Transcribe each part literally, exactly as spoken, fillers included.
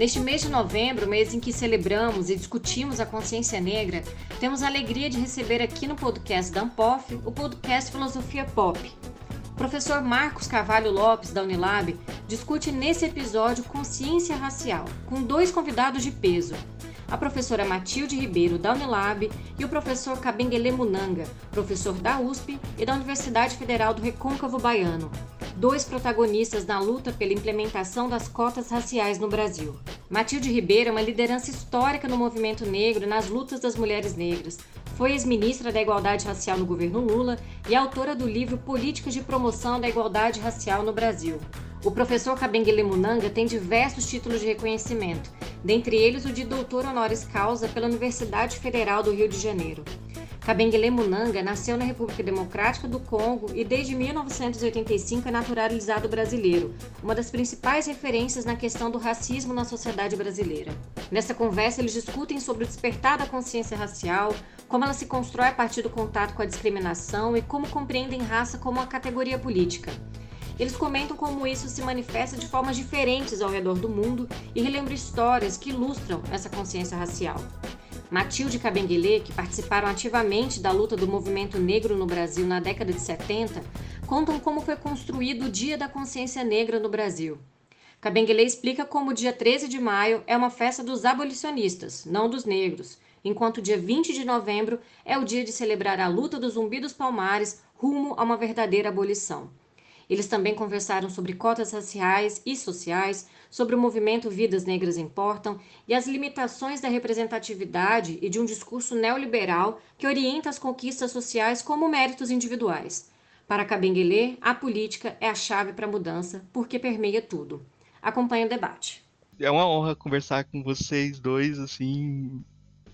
Neste mês de novembro, mês em que celebramos e discutimos a consciência negra, temos a alegria de receber aqui no podcast da Ampof o podcast Filosofia Pop. O professor Marcos Carvalho Lopes, da Unilab, discute nesse episódio consciência racial, com dois convidados de peso. A professora Matilde Ribeiro, da Unilab, e o professor Kabengele Munanga, professor da U S P e da Universidade Federal do Recôncavo Baiano, dois protagonistas na luta pela implementação das cotas raciais no Brasil. Matilde Ribeiro é uma liderança histórica no movimento negro e nas lutas das mulheres negras. Foi ex-ministra da Igualdade Racial no governo Lula e autora do livro Políticas de Promoção da Igualdade Racial no Brasil. O professor Kabengele Munanga tem diversos títulos de reconhecimento, dentre eles o de doutor honoris causa pela Universidade Federal do Rio de Janeiro. Kabengele Munanga nasceu na República Democrática do Congo e desde mil novecentos e oitenta e cinco é naturalizado brasileiro, uma das principais referências na questão do racismo na sociedade brasileira. Nessa conversa eles discutem sobre o despertar da consciência racial, como ela se constrói a partir do contato com a discriminação e como compreendem raça como uma categoria política. Eles comentam como isso se manifesta de formas diferentes ao redor do mundo e relembram histórias que ilustram essa consciência racial. Matilde e Kabengele, que participaram ativamente da luta do movimento negro no Brasil na década de setenta, contam como foi construído o Dia da Consciência Negra no Brasil. Kabengele explica como o dia treze de maio é uma festa dos abolicionistas, não dos negros, enquanto o dia vinte de novembro é o dia de celebrar a luta do Zumbi dos Palmares rumo a uma verdadeira abolição. Eles também conversaram sobre cotas raciais e sociais, sobre o movimento Vidas Negras Importam e as limitações da representatividade e de um discurso neoliberal que orienta as conquistas sociais como méritos individuais. Para Kabengele, a política é a chave para a mudança, porque permeia tudo. Acompanhe o debate. É uma honra conversar com vocês dois, assim,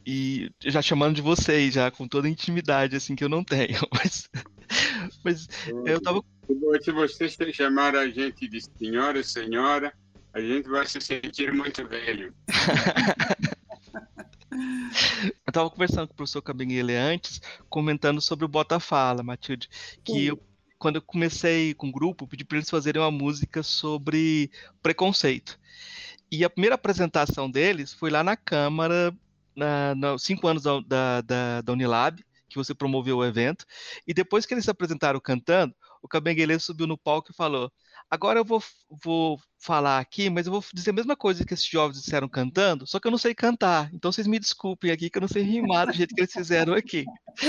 e já chamando de vocês, já com toda a intimidade, assim, que eu não tenho, mas... Mas eu tava... Se vocês chamaram a gente de senhora e senhora, a gente vai se sentir muito velho. Eu tava conversando com o professor Kabengele antes, comentando sobre o Bota Fala, Matilde, que eu, quando eu comecei com o grupo, pedi para eles fazerem uma música sobre preconceito. E a primeira apresentação deles foi lá na Câmara, na, na, cinco anos da, da, da, da Unilab, que você promoveu o evento, e depois que eles se apresentaram cantando, o Kabengele subiu no palco e falou: agora eu vou, vou falar aqui, mas eu vou dizer a mesma coisa que esses jovens disseram cantando, só que eu não sei cantar, então vocês me desculpem aqui que eu não sei rimar do jeito que eles fizeram aqui.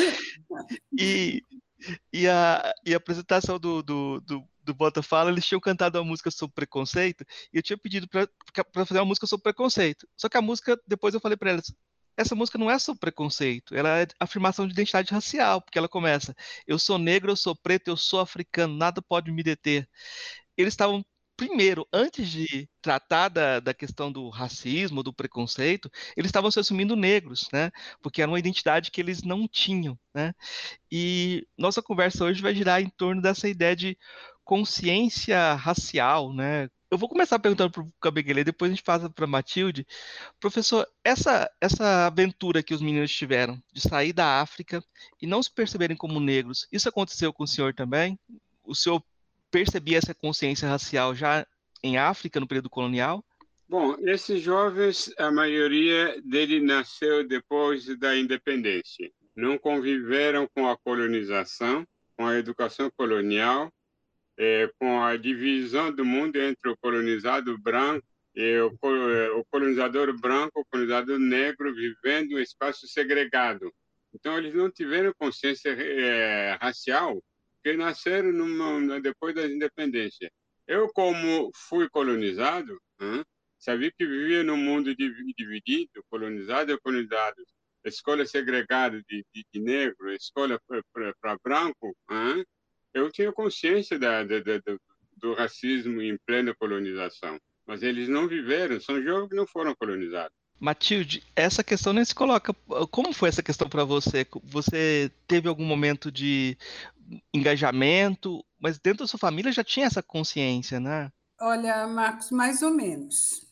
E, e, a, e a apresentação do, do, do, do Bota Fala, eles tinham cantado uma música sobre preconceito, e eu tinha pedido para fazer uma música sobre preconceito, só que a música, depois eu falei para eles: essa música não é sobre preconceito, ela é afirmação de identidade racial, porque ela começa: eu sou negro, eu sou preto, eu sou africano, nada pode me deter. Eles estavam, primeiro, antes de tratar da, da questão do racismo, do preconceito, eles estavam se assumindo negros, né? Porque era uma identidade que eles não tinham, né? E nossa conversa hoje vai girar em torno dessa ideia de consciência racial, né? Eu vou começar perguntando para o Kabengele, depois a gente passa para a Matilde. Professor, essa, essa aventura que os meninos tiveram de sair da África e não se perceberem como negros, isso aconteceu com o senhor também? O senhor percebia essa consciência racial já em África, no período colonial? Bom, esses jovens, a maioria dele nasceu depois da independência. Não conviveram com a colonização, com a educação colonial, é, com a divisão do mundo entre o colonizado branco e o, o colonizador branco, o colonizador negro, vivendo em um espaço segregado. Então, eles não tiveram consciência é, racial, porque nasceram numa, depois da independência. Eu, como fui colonizado, hein, sabia que vivia num mundo dividido, colonizado e colonizado, escola segregada de, de, de negro, escola para branco, hein, eu tinha consciência da, da, da, do, do racismo em plena colonização, mas eles não viveram, são jovens que não foram colonizados. Matilde, essa questão nem se coloca. Como foi essa questão para você? Você teve algum momento de engajamento, mas dentro da sua família já tinha essa consciência, né? Olha, Marcos, mais ou menos.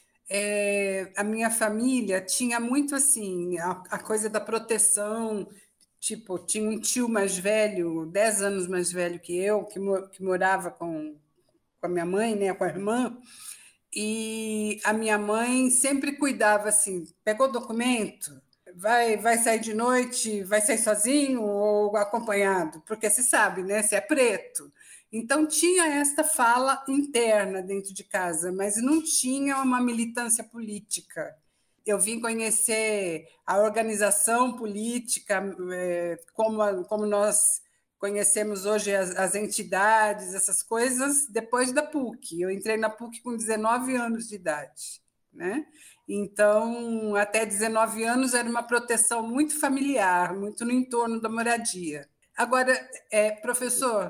É, a minha família tinha muito assim, a, a coisa da proteção. Tipo, tinha um tio mais velho, dez anos mais velho que eu, que, que morava com, com a minha mãe, né, com a irmã, E a minha mãe sempre cuidava assim, pegou documento, vai, vai sair de noite, vai sair sozinho ou acompanhado? Porque se sabe, né? Se é preto. Então, tinha esta fala interna dentro de casa, mas não tinha uma militância política. Eu vim conhecer a organização política, como, como nós conhecemos hoje as, as entidades, essas coisas, depois da P U C. Eu entrei na P U C com dezenove anos de idade, né? Então, até dezenove anos era uma proteção muito familiar, muito no entorno da moradia. Agora, é, professor,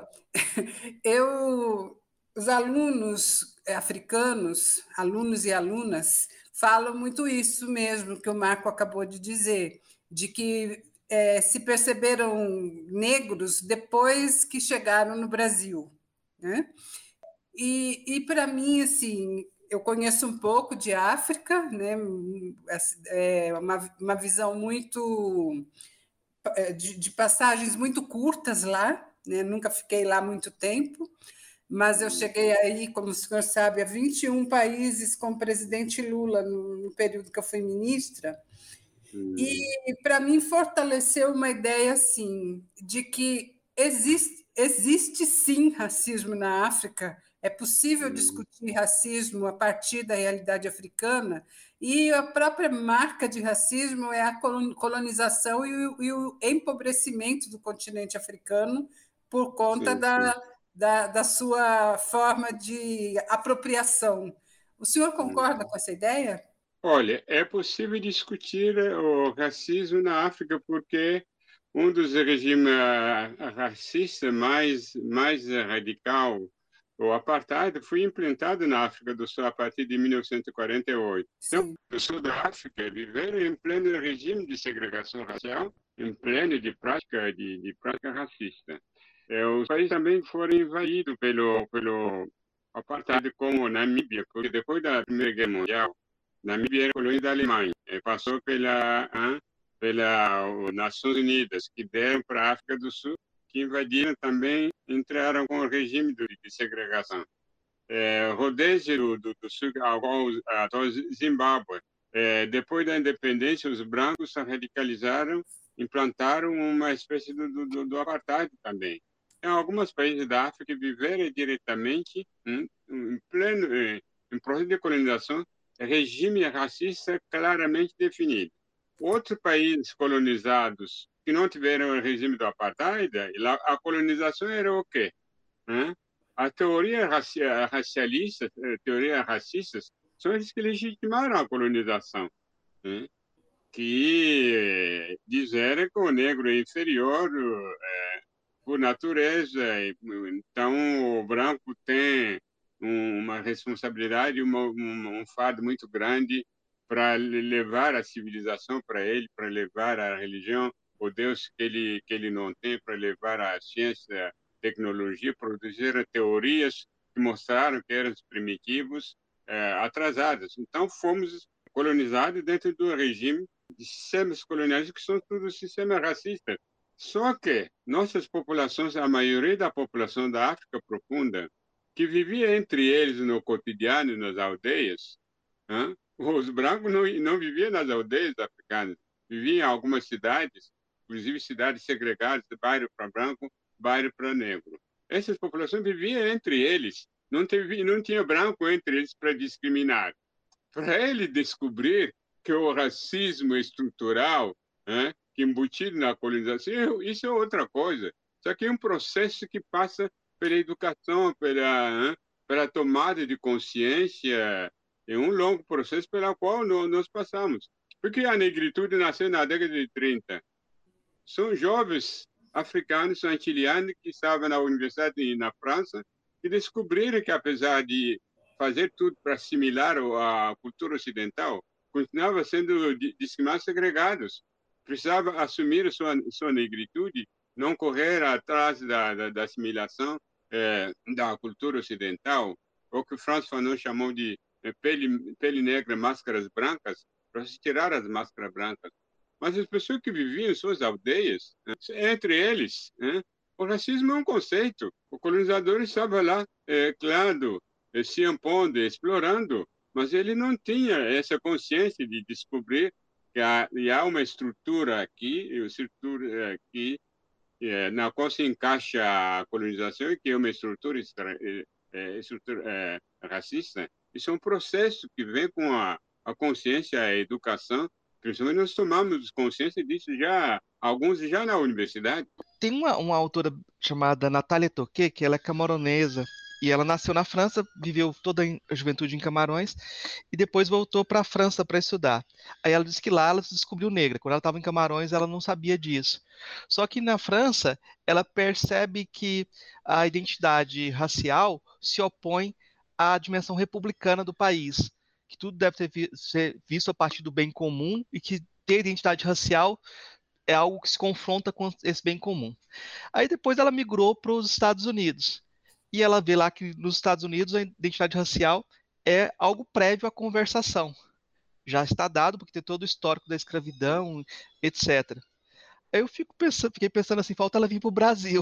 eu, os alunos africanos, alunos e alunas, falam muito isso mesmo que o Marco acabou de dizer, de que é, se perceberam negros depois que chegaram no Brasil, né? E, e para mim, assim, eu conheço um pouco de África, né? É uma, uma visão muito de, de passagens muito curtas lá, né? Nunca fiquei lá muito tempo, mas eu cheguei aí, como o senhor sabe, a vinte e um países com o presidente Lula no, no período que eu fui ministra. E, para mim, fortaleceu uma ideia assim, de que existe, existe sim racismo na África, é possível discutir racismo a partir da realidade africana, e a própria marca de racismo é a colonização e o, e o empobrecimento do continente africano por conta sim, da, sim. Da, da sua forma de apropriação. O senhor concorda com essa ideia? Olha, é possível discutir o racismo na África porque um dos regimes racistas mais, mais radical, o apartheid, foi implantado na África do Sul a partir de mil novecentos e quarenta e oito. Sim. Então, o sul da África viveram em pleno regime de segregação racial, em pleno de prática, de, de prática racista. É, os países também foram invadidos pelo, pelo apartheid, como Namíbia, porque depois da Primeira Guerra Mundial, Namíbia era colônia da Alemanha, passou pela, hein, pela Nações Unidas, que deram para a África do Sul, que invadiram também, entraram com o regime de, de segregação. É, Rodésia do, do, do Sul até o Zimbábue. É, depois da independência, os brancos se radicalizaram, implantaram uma espécie do, do, do apartheid também. Em alguns países da África viveram diretamente, em, em pleno em, em processo de colonização, regime racista claramente definido. Outros países colonizados que não tiveram o regime do apartheid, a colonização era o quê? A teoria racialista, teorias racistas, são eles que legitimaram a colonização, que disseram que o negro é inferior é, por natureza, então o branco tem uma responsabilidade, uma, um, um fardo muito grande para levar a civilização para ele, para levar a religião, o Deus que ele que ele não tem, para levar a ciência, a tecnologia, produzir teorias que mostraram que eram primitivos, é, atrasadas. Então fomos colonizados dentro do regime de sistemas coloniais que são todos sistemas racistas. Só que nossas populações, a maioria da população da África profunda, que vivia entre eles no cotidiano, nas aldeias, hein? Os brancos não, não viviam nas aldeias africanas, viviam em algumas cidades, inclusive cidades segregadas, bairro para branco, bairro para negro. Essas populações viviam entre eles, não, teve, não tinha branco entre eles para discriminar. Para ele descobrir que o racismo estrutural, hein, que embutido na colonização, isso é outra coisa. Isso aqui é um processo que passa pela educação, pela, hein, pela tomada de consciência, é um longo processo pelo qual nós passamos. Porque a negritude nasceu na década de trinta. São jovens africanos, antilianos, que estavam na universidade e na França, e descobriram que, apesar de fazer tudo para assimilar a cultura ocidental, continuavam sendo discriminados, segregados. Precisavam assumir sua, sua negritude, não correr atrás da, da, da assimilação é, da cultura ocidental, o que o François Fanon chamou de pele, pele negra, máscaras brancas, para se tirar as máscaras brancas. Mas as pessoas que viviam em suas aldeias, entre eles, né, o racismo é um conceito. O colonizador estava lá, é, claro, se impondo, explorando, mas ele não tinha essa consciência de descobrir que há, há uma estrutura aqui, uma estrutura aqui é, na qual se encaixa a colonização, que é uma estrutura, é, estrutura é, racista. Isso é um processo que vem com a, a consciência, a educação. Principalmente nós tomamos consciência disso já, alguns já na universidade. Tem uma, uma autora chamada Natália Toquet, que ela é camaronesa, e ela nasceu na França, viveu toda a juventude em Camarões, e depois voltou para a França para estudar. Aí ela disse que lá ela se descobriu negra. Quando ela estava em Camarões, ela não sabia disso. Só que na França, ela percebe que a identidade racial se opõe à dimensão republicana do país, que tudo deve ter vi- ser visto a partir do bem comum e que ter identidade racial é algo que se confronta com esse bem comum. Aí depois ela migrou para os Estados Unidos. E ela vê lá que nos Estados Unidos a identidade racial é algo prévio à conversação. Já está dado, porque tem todo o histórico da escravidão, etcétera. Aí eu fico pensando, fiquei pensando assim, falta ela vir para o Brasil.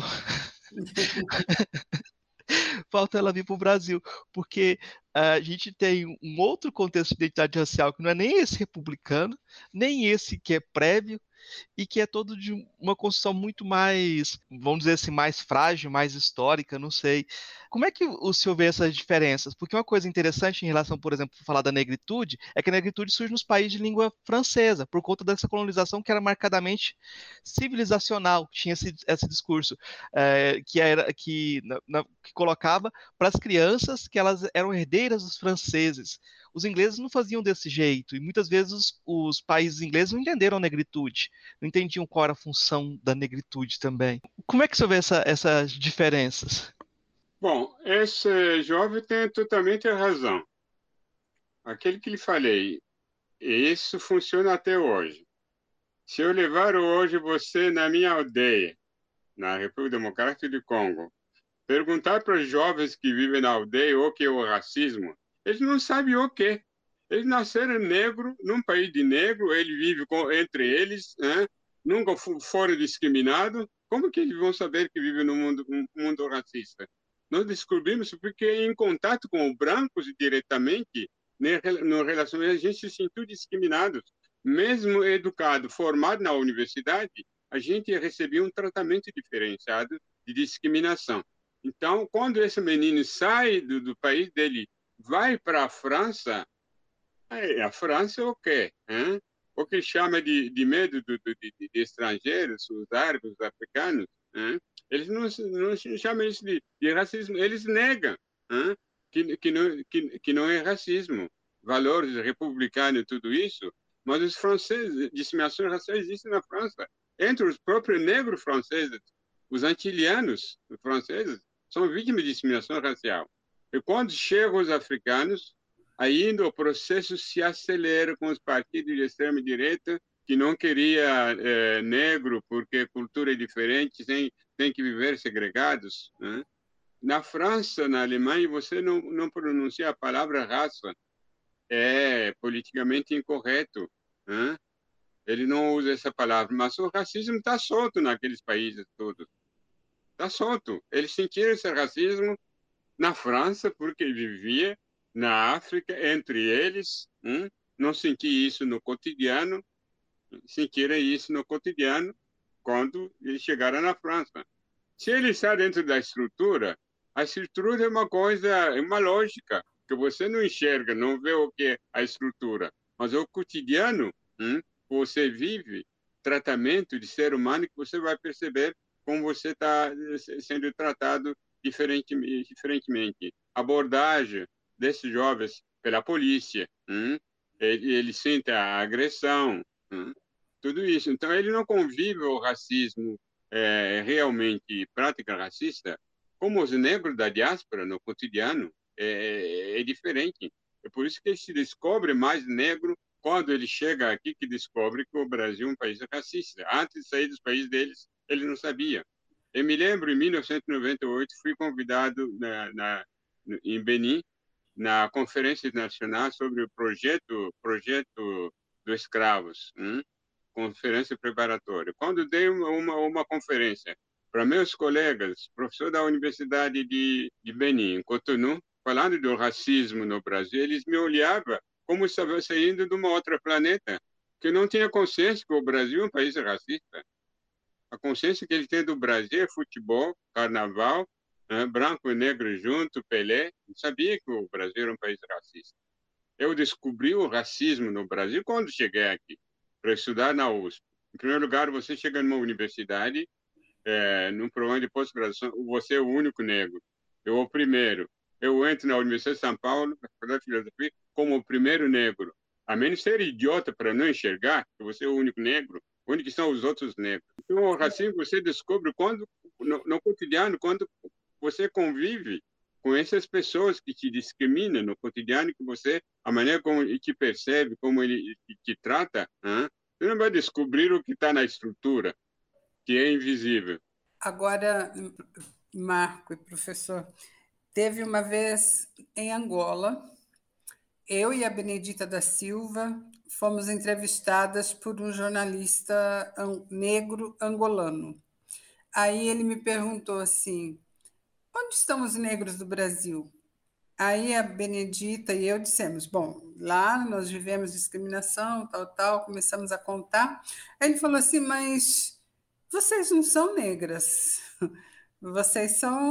Falta ela vir para o Brasil, porque uh, a gente tem um outro contexto de identidade racial que não é nem esse republicano, nem esse que é prévio, e que é todo de uma construção muito mais, vamos dizer assim, mais frágil, mais histórica, não sei. Como é que o senhor vê essas diferenças? Porque uma coisa interessante em relação, por exemplo, falar da negritude, é que a negritude surge nos países de língua francesa, por conta dessa colonização que era marcadamente civilizacional, tinha esse, esse discurso, é, que, era, que, na, na, que colocava para as crianças que elas eram herdeiras dos franceses. Os ingleses não faziam desse jeito, e muitas vezes os, os países ingleses não entenderam a negritude, não entendiam qual era a função da negritude também. Como é que você vê essa, essas diferenças? Bom, esse jovem tem totalmente a razão. Aquele que lhe falei, isso funciona até hoje. Se eu levar hoje você na minha aldeia, na República Democrática do Congo, perguntar para os jovens que vivem na aldeia o que é o racismo, eles não sabem o que. Eles nasceram negro, num país de negro, ele vive com, entre eles, né? Nunca foram discriminados. Como que eles vão saber que vivem num mundo, um mundo racista? Nós descobrimos porque em contato com os brancos diretamente, né, no relacionamento, a gente se sentiu discriminado. Mesmo educado, formado na universidade, a gente recebia um tratamento diferenciado de discriminação. Então, quando esse menino sai do, do país dele, vai para a França, a França é o quê? Hein? O que chama de, de medo do, do, de, de estrangeiros, os árabes, os africanos, hein? Eles não, não chamam isso de, de racismo, eles negam, hein? Que, que, não, que, que não é racismo. Valores republicanos e tudo isso, mas os franceses, discriminações raciais existem na França. Entre os próprios negros franceses, os antilianos franceses, são vítimas de discriminação racial. E quando chegam os africanos, ainda o processo se acelera com os partidos de extrema-direita que não queria é, negro porque cultura é diferente, tem, tem que viver segregados. Né? Na França, na Alemanha, você não, não pronuncia a palavra raça. É politicamente incorreto. Né? Ele não usa essa palavra, mas o racismo está solto naqueles países todos. Está solto. Eles sentiram esse racismo na França, porque vivia na África, entre eles, hum, não senti isso no cotidiano, sentiram isso no cotidiano quando eles chegaram na França. Se ele está dentro da estrutura, a estrutura é uma coisa, é uma lógica, que você não enxerga, não vê o que é a estrutura, mas o cotidiano, hum, você vive tratamento de ser humano que você vai perceber como você está sendo tratado diferentemente, diferentemente. Abordagem desses jovens pela polícia, hum? ele, ele sente a agressão, hum? Tudo isso. Então, ele não convive o racismo é, realmente, prática racista, como os negros da diáspora no cotidiano, é, é diferente. É por isso que ele se descobre mais negro quando ele chega aqui, que descobre que o Brasil é um país racista. Antes de sair dos países deles, ele não sabia. Eu me lembro, em mil novecentos e noventa e oito, fui convidado na, na, em Benin, na Conferência Nacional sobre o projeto, projeto dos escravos, hein? Conferência preparatória. Quando dei uma, uma, uma conferência para meus colegas, professor da Universidade de, de Benin, em Cotonou, falando do racismo no Brasil, eles me olhavam como se estava saindo de uma outra planeta, que não tinha consciência que o Brasil é um país racista. A consciência que ele tem do Brasil é futebol, carnaval, né, branco e negro junto, Pelé. Não sabia que o Brasil era um país racista. Eu descobri o racismo no Brasil quando cheguei aqui, para estudar na U S P. Em primeiro lugar, você chega numa universidade, é, num programa de pós-graduação, você é o único negro. Eu o primeiro. Eu entro na Universidade de São Paulo, na Faculdade de Filosofia, como o primeiro negro. A menos ser idiota para não enxergar que você é o único negro, onde que são os outros negros. Então, o racismo você descobre quando, no, no cotidiano, quando você convive com essas pessoas que te discriminam no cotidiano, que você, a maneira como ele te percebe, como ele te trata, hein? Você não vai descobrir o que está na estrutura, que é invisível. Agora, Marco e professor, teve uma vez em Angola, eu e a Benedita da Silva fomos entrevistadas por um jornalista negro angolano. Aí ele me perguntou assim, onde estão os negros do Brasil? Aí a Benedita e eu dissemos, bom, lá nós vivemos discriminação, tal, tal, começamos a contar. Aí ele falou assim, mas vocês não são negras, vocês são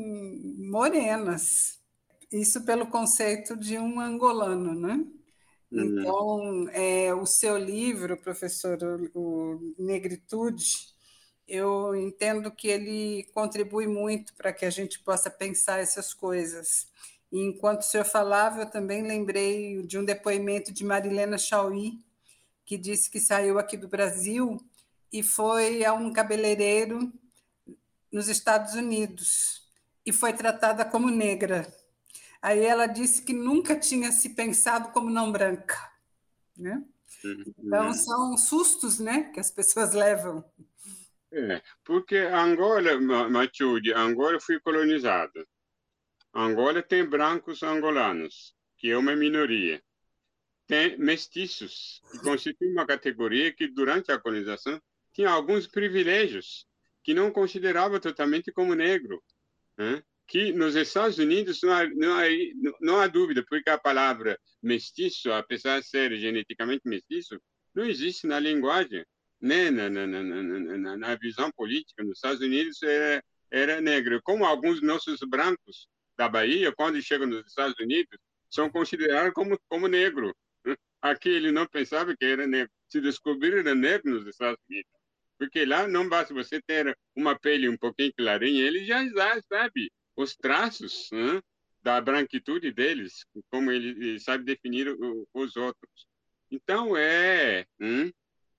morenas. Isso pelo conceito de um angolano, né? Então, é, o seu livro, professor, o Negritude, eu entendo que ele contribui muito para que a gente possa pensar essas coisas. E enquanto o senhor falava, eu também lembrei de um depoimento de Marilena Chauí, que disse que saiu aqui do Brasil e foi a um cabeleireiro nos Estados Unidos e foi tratada como negra. Aí ela disse que nunca tinha se pensado como não branca, né? Então, são sustos, né, que as pessoas levam. É, porque Angola, Matilde, Angola foi colonizada. Angola tem brancos angolanos, que é uma minoria. Tem mestiços, que constituem uma categoria que, durante a colonização, tinha alguns privilégios, que não considerava totalmente como negro, né? Que nos Estados Unidos não há, não, há, não há dúvida, porque a palavra mestiço, apesar de ser geneticamente mestiço, não existe na linguagem, nem na, na, na, na, na visão política. Nos Estados Unidos era, era negro. Como alguns nossos brancos da Bahia, quando chegam nos Estados Unidos, são considerados como, como negro. Aqui ele não pensava que era negro. Se descobriram negro nos Estados Unidos. Porque lá não basta você ter uma pele um pouquinho clarinha, ele já sabe os traços, né, da branquitude deles, como ele, ele sabe definir o, os outros. Então, é, hum,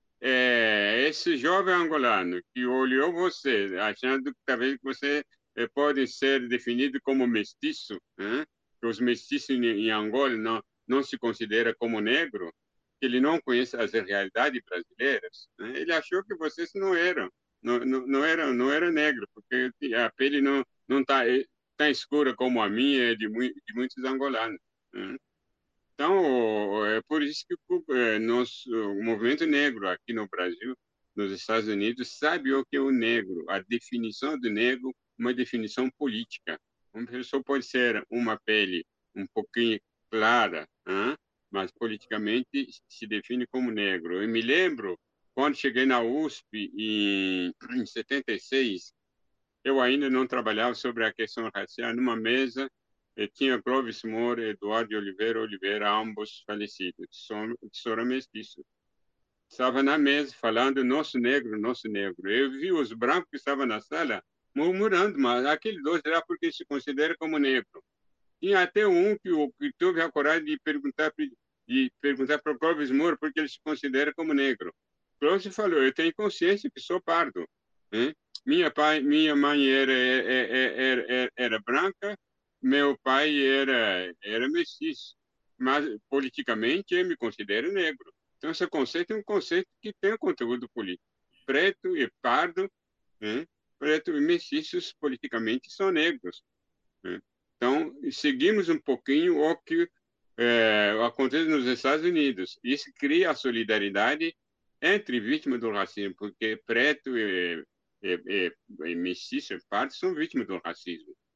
é esse jovem angolano que olhou você, achando que talvez você é, pode ser definido como mestiço, né, que os mestiços em, em Angola não, não se considera como negro, que ele não conhece as realidades brasileiras, né? Ele achou que vocês não eram, não, não, não eram, não era negro, porque a pele não não está tão escura como a minha de, de muitos angolanos, né? Então, é por isso que o, nosso, o movimento negro aqui no Brasil, nos Estados Unidos, sabe o que é o negro, a definição do negro, uma definição política. Uma pessoa pode ser uma pele um pouquinho clara, hein? Mas politicamente se define como negro. Eu me lembro, quando cheguei na U S P em, em setenta e seis, eu ainda não trabalhava sobre a questão racial. Numa mesa, tinha Clovis Moura e Eduardo de Oliveira Oliveira, ambos falecidos, que foram mestiços. Estava na mesa falando nosso negro, nosso negro. Eu vi os brancos que estavam na sala murmurando, mas aquele dois era porque se considera como negro. Tinha até um que, que teve a coragem de perguntar de perguntar para o Clovis Moura porque ele se considera como negro. Clovis falou, eu tenho consciência que sou pardo, hein? Minha, pai, minha mãe era, era, era, era branca, meu pai era, era mestiço, mas politicamente eu me considero negro. Então, esse conceito é um conceito que tem um conteúdo político. Preto e pardo, né? Preto e mestiços politicamente são negros, né? Então, seguimos um pouquinho o que é, acontece nos Estados Unidos. Isso cria a solidariedade entre vítimas do racismo, porque preto e, e, e, e mestiço e pardo são vítimas do racismo.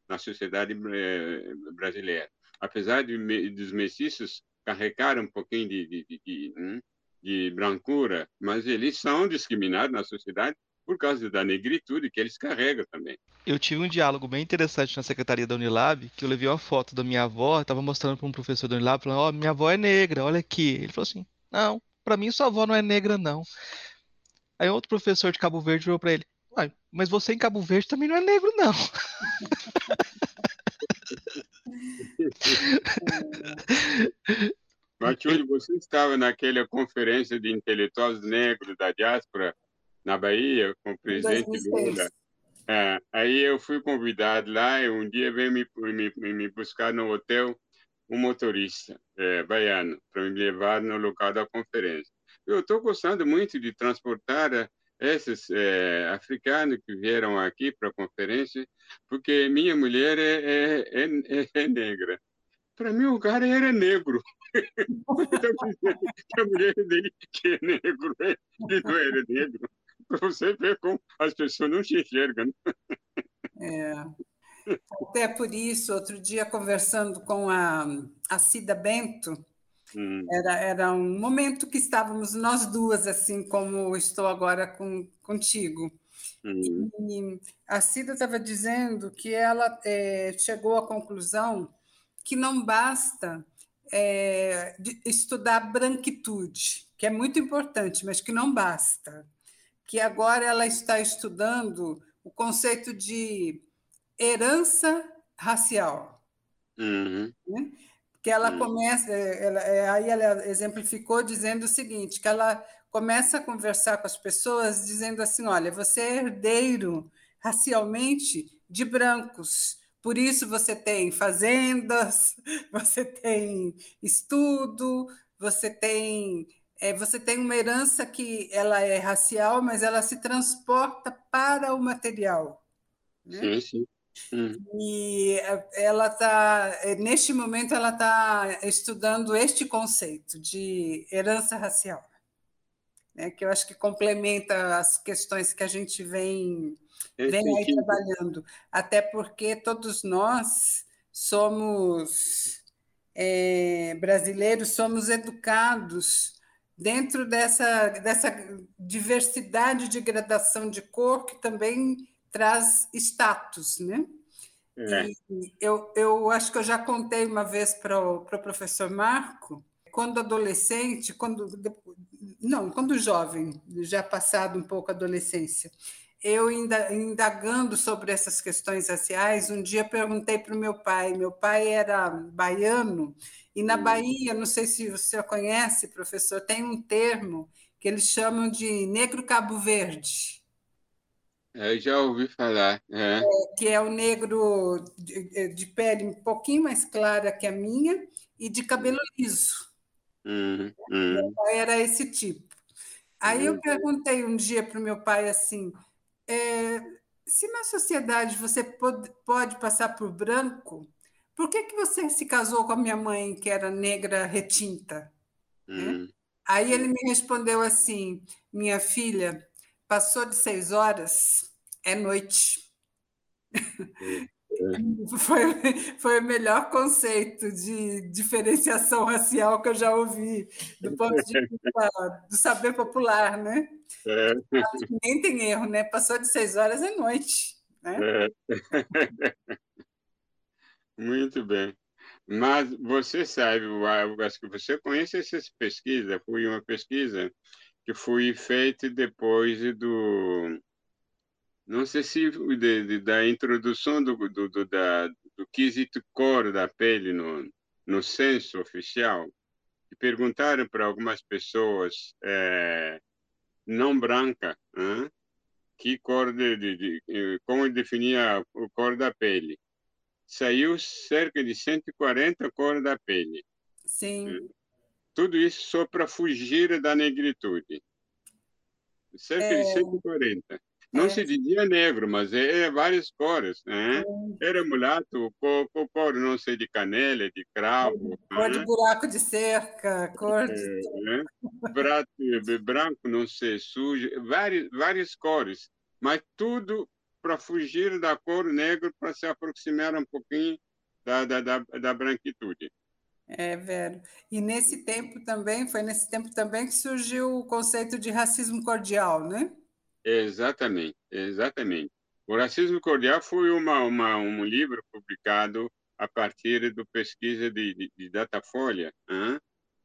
na sociedade eh, brasileira. Apesar de, dos mestiços carregar um pouquinho de, de, de, de, de brancura, mas eles são discriminados na sociedade por causa da negritude que eles carregam também. Eu tive um diálogo bem interessante na secretaria da Unilab, que eu levei uma foto da minha avó, estava mostrando para um professor da Unilab, falando, ó, oh, minha avó é negra, olha aqui. Ele falou assim, não, para mim sua avó não é negra, não. Aí outro professor de Cabo Verde falou para ele, uai, mas você em Cabo Verde também não é negro, não. Matilde, você estava naquela conferência de intelectuais negros da diáspora na Bahia, com o presidente Lula. É, aí eu fui convidado lá e um dia veio me, me, me buscar no hotel um motorista é, baiano para me levar no local da conferência. Eu estou gostando muito de transportar esses é, africanos que vieram aqui para a conferência, porque minha mulher é, é, é, é negra. Para mim, o cara era negro. Então, a mulher dele que é negro, ele não era negro. Para você ver como as pessoas não se enxergam. É. Até por isso, outro dia, conversando com a, a Cida Bento, hum. era, era um momento que estávamos nós duas, assim como estou agora com, contigo. Hum. E a Cida estava dizendo que ela é, chegou à conclusão que não basta é, estudar branquitude, que é muito importante, mas que não basta. Que agora ela está estudando o conceito de herança racial. Uhum. Né? Que ela uhum. começa, ela, aí ela exemplificou dizendo o seguinte, que ela começa a conversar com as pessoas dizendo assim, olha, você é herdeiro racialmente de brancos, por isso você tem fazendas, você tem estudo, você tem, é, você tem uma herança que ela é racial, mas ela se transporta para o material. Né? Sim, sim. Hum. E ela está, neste momento, ela está estudando este conceito de herança racial, né, que eu acho que complementa as questões que a gente vem, vem aí trabalhando, até porque todos nós somos é, brasileiros, somos educados dentro dessa, dessa diversidade de gradação de cor que também traz status, né? É. E eu, eu acho que eu já contei uma vez para o pro professor Marco, quando adolescente, quando não, quando jovem, já passado um pouco a adolescência, eu indagando sobre essas questões raciais, um dia perguntei para o meu pai, meu pai era baiano, e na Bahia, não sei se você conhece, professor, tem um termo que eles chamam de negro Cabo Verde. Eu já ouvi falar. É. É, que é o negro de, de pele um pouquinho mais clara que a minha e de cabelo liso. Uhum, uhum. Era esse tipo. Aí eu perguntei um dia para o meu pai assim, é, se na sociedade você pode, pode passar por branco, por que, que você se casou com a minha mãe, que era negra retinta? Uhum. Né? Aí ele me respondeu assim, minha filha, passou de seis horas, é noite. Foi, foi o melhor conceito de diferenciação racial que eu já ouvi, do ponto de vista do saber popular, né? É. Nem tem erro, né? Passou de seis horas é noite. Né? É. Muito bem. Mas você sabe, eu acho que você conhece essas pesquisas, foi uma pesquisa que foi feita depois do... Não sei se de, de, da introdução do, do, do, da, do quesito cor da pele no, no censo oficial, e perguntaram para algumas pessoas é, não brancas hein, que cor de, de, de, como definia a cor da pele. Saiu cerca de cento e quarenta cores da pele. Sim. Tudo isso só para fugir da negritude. Cerca é... de cento e quarenta. Não é. se dizia negro, mas é várias cores. Né? É. Era mulato, cor, cor, cor, não sei, de canela, de cravo. Cor de buraco de cerca, cor de... É, né? Prato, branco, não sei, sujo, várias, várias cores. Mas tudo para fugir da cor negra para se aproximar um pouquinho da, da, da, da branquitude. É, Vero. E nesse tempo também, foi nesse tempo também que surgiu o conceito de racismo cordial, né? Exatamente, exatamente. O Racismo Cordial foi uma, uma, um livro publicado a partir da pesquisa de, de, de Datafolha, hein?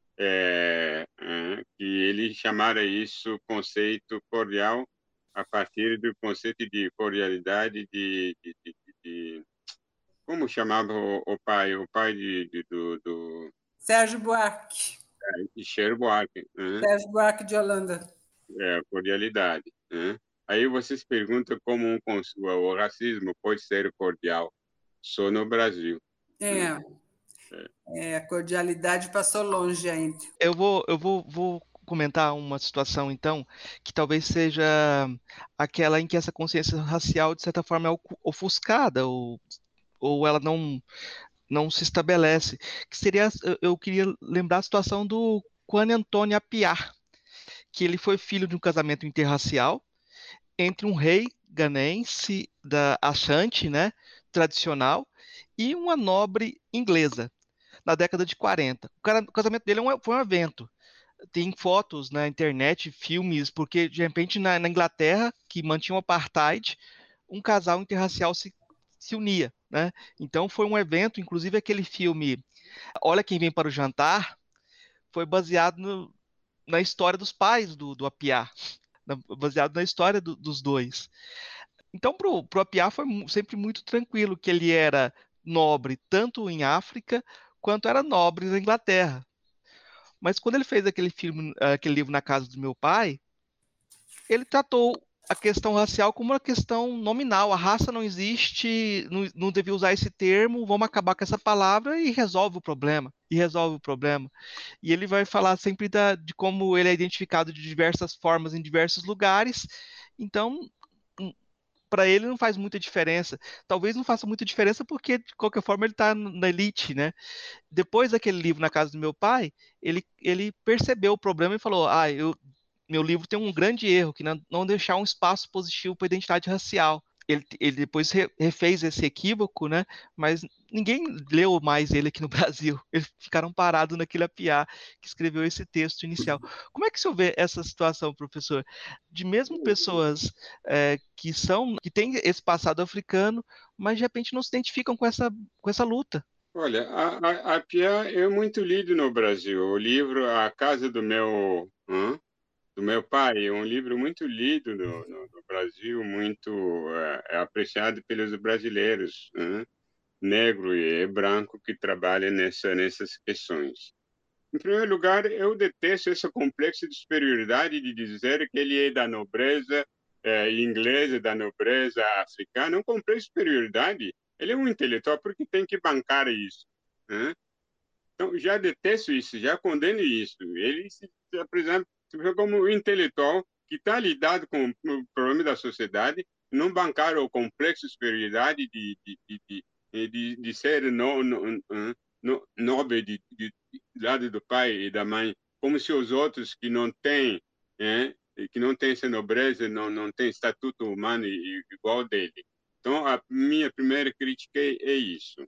É, hein? Que ele chamara isso conceito cordial a partir do conceito de cordialidade de, de, de, de como chamava o, o pai, o pai de, de, do, do Sérgio Buarque. de Chico Buarque, hein? Sérgio Buarque de Holanda. É, cordialidade, hein? Aí vocês perguntam como um, o racismo pode ser cordial só no Brasil. É, é, a cordialidade passou longe ainda. Eu vou, eu vou, vou comentar uma situação, então, que talvez seja aquela em que essa consciência racial, de certa forma, é ofuscada, ou, ou ela não, não se estabelece. Que seria, eu queria lembrar a situação do Kwame Anthony Appiah, que ele foi filho de um casamento interracial entre um rei ganense da Ashanti, né, tradicional, e uma nobre inglesa, na década de quarenta. O, cara, o casamento dele foi um evento. Tem fotos na internet, filmes, porque de repente na, na Inglaterra, que mantinha o apartheid, um casal interracial se, se unia, né? Então foi um evento, inclusive aquele filme Olha Quem Vem para o Jantar, foi baseado no, na história dos pais do, do Appiah, baseado na história do, dos dois. Então, para o Appiah foi sempre muito tranquilo que ele era nobre tanto em África quanto era nobre na Inglaterra. Mas quando ele fez aquele filme, aquele livro Na Casa do Meu Pai, ele tratou a questão racial como uma questão nominal. A raça não existe, não, não devia usar esse termo, vamos acabar com essa palavra e resolve o problema. E resolve o problema. E ele vai falar sempre da, de como ele é identificado de diversas formas em diversos lugares. Então, para ele não faz muita diferença. Talvez não faça muita diferença porque, de qualquer forma, ele está na elite, né? Depois daquele livro Na Casa do Meu Pai, ele, ele percebeu o problema e falou, ah, eu, meu livro tem um grande erro, que não, não deixar um espaço positivo para a identidade racial. Ele, ele depois re, refez esse equívoco, né? Mas ninguém leu mais ele aqui no Brasil. Eles ficaram parados naquele Appiah que escreveu esse texto inicial. Como é que o senhor vê essa situação, professor? De mesmo pessoas é, que são, que têm esse passado africano, mas de repente não se identificam com essa, com essa luta. Olha, a, a, a Appiah é muito lido no Brasil. O livro A Casa do Meu, hum, do Meu Pai é um livro muito lido no, no, no Brasil, muito é, é apreciado pelos brasileiros, hum, negro e branco que trabalham nessa, nessas questões. Em primeiro lugar, eu detesto esse complexo de superioridade de dizer que ele é da nobreza é, inglesa, da nobreza africana. Um complexo de superioridade. Ele é um intelectual porque tem que bancar isso, né? Então, já detesto isso, já condeno isso. Ele se apresenta como um intelectual que está lidado com o problema da sociedade, não bancar o complexo de superioridade de, de, de, de, de, de ser no, no, no, nobre de, de, de lado do pai e da mãe, como se os outros que não têm, é, que não têm essa nobreza, não, não têm estatuto humano igual dele. Então, a minha primeira crítica é isso.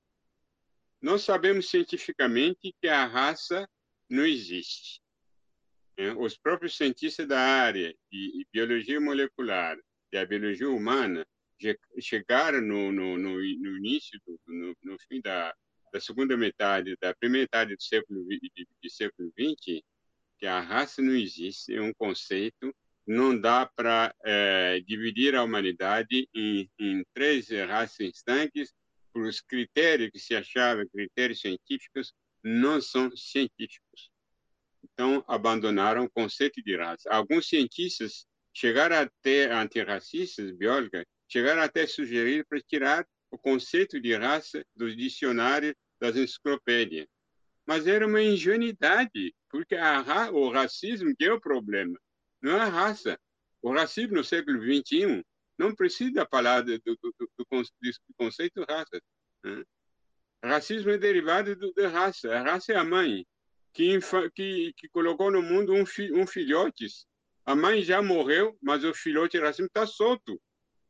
Nós sabemos cientificamente que a raça não existe. Os próprios cientistas da área de biologia molecular e a biologia humana chegaram no, no, no, no início, do, no, no fim da, da segunda metade, da primeira metade do século, de, de século vinte, que a raça não existe, é um conceito. Não dá para é, dividir a humanidade em, em três raças estanques, por os critérios que se achavam critérios científicos, não são científicos. Então, abandonaram o conceito de raça. Alguns cientistas chegaram até, antirracistas, biólogos, chegaram até a sugerir para tirar o conceito de raça dos dicionários das enciclopédias. Mas era uma ingenuidade, porque a, o racismo que é o problema. Não é a raça. O racismo no século vinte e um não precisa falar do, do, do, do, do conceito de raça. Né? Racismo é derivado do, da raça. A raça é a mãe que, que, que colocou no mundo um, fi, um filhote. A mãe já morreu, mas o filhote racismo está solto.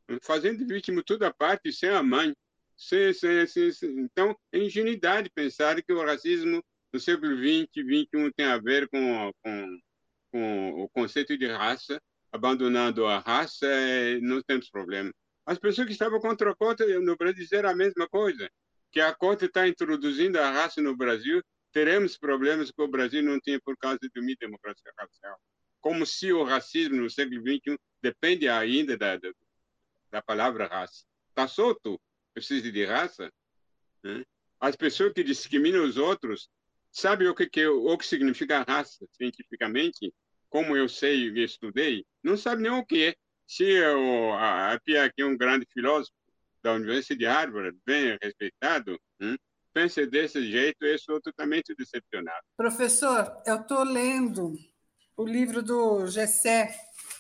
fazendo vítima toda parte, sem a mãe. Sem, sem, sem, sem. Então, é ingenuidade pensar que o racismo no século vinte, vinte e um tem a ver com, com, com o conceito de raça. Abandonando a raça, não temos problema. As pessoas que estavam contra a cota no Brasil disseram a mesma coisa, que a cota está introduzindo a raça no Brasil, teremos problemas que o Brasil não tinha por causa de uma democracia racial. Como se o racismo no século vinte e um depende ainda da, da, da palavra raça. Está solto, precisa de raça. Né? As pessoas que discriminam os outros sabem o que, que, o que significa raça cientificamente, como eu sei e estudei, não sabem nem o que é. Se eu, a, a Pia, que é um grande filósofo da Universidade de Harvard, bem respeitado, hein? Pensa desse jeito, eu sou totalmente decepcionado. Professor, eu estou lendo o livro do Gessé,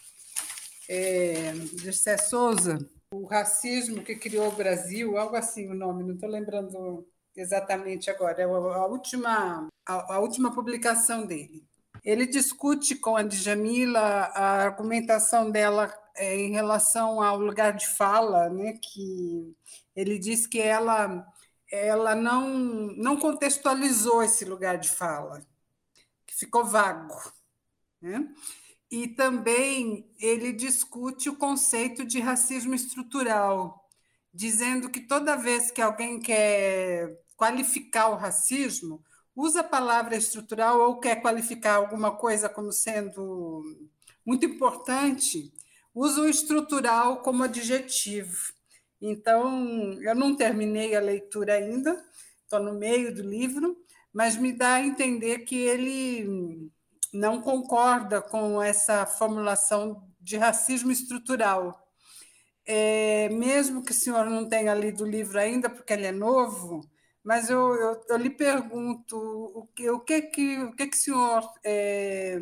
é, Gessé Souza, O Racismo que Criou o Brasil, algo assim o nome, não estou lembrando exatamente agora, é a última, a, a última publicação dele. Ele discute com a Djamila a argumentação dela é, em relação ao lugar de fala, né, que ele diz que ela, ela não, não contextualizou esse lugar de fala, que ficou vago, né? E também ele discute o conceito de racismo estrutural, dizendo que toda vez que alguém quer qualificar o racismo, usa a palavra estrutural ou quer qualificar alguma coisa como sendo muito importante, usa o estrutural como adjetivo. Então, eu não terminei a leitura ainda, estou no meio do livro, mas me dá a entender que ele não concorda com essa formulação de racismo estrutural. É, mesmo que o senhor não tenha lido o livro ainda, porque ele é novo, mas eu, eu, eu lhe pergunto o que, o que, que, o que, que o senhor é,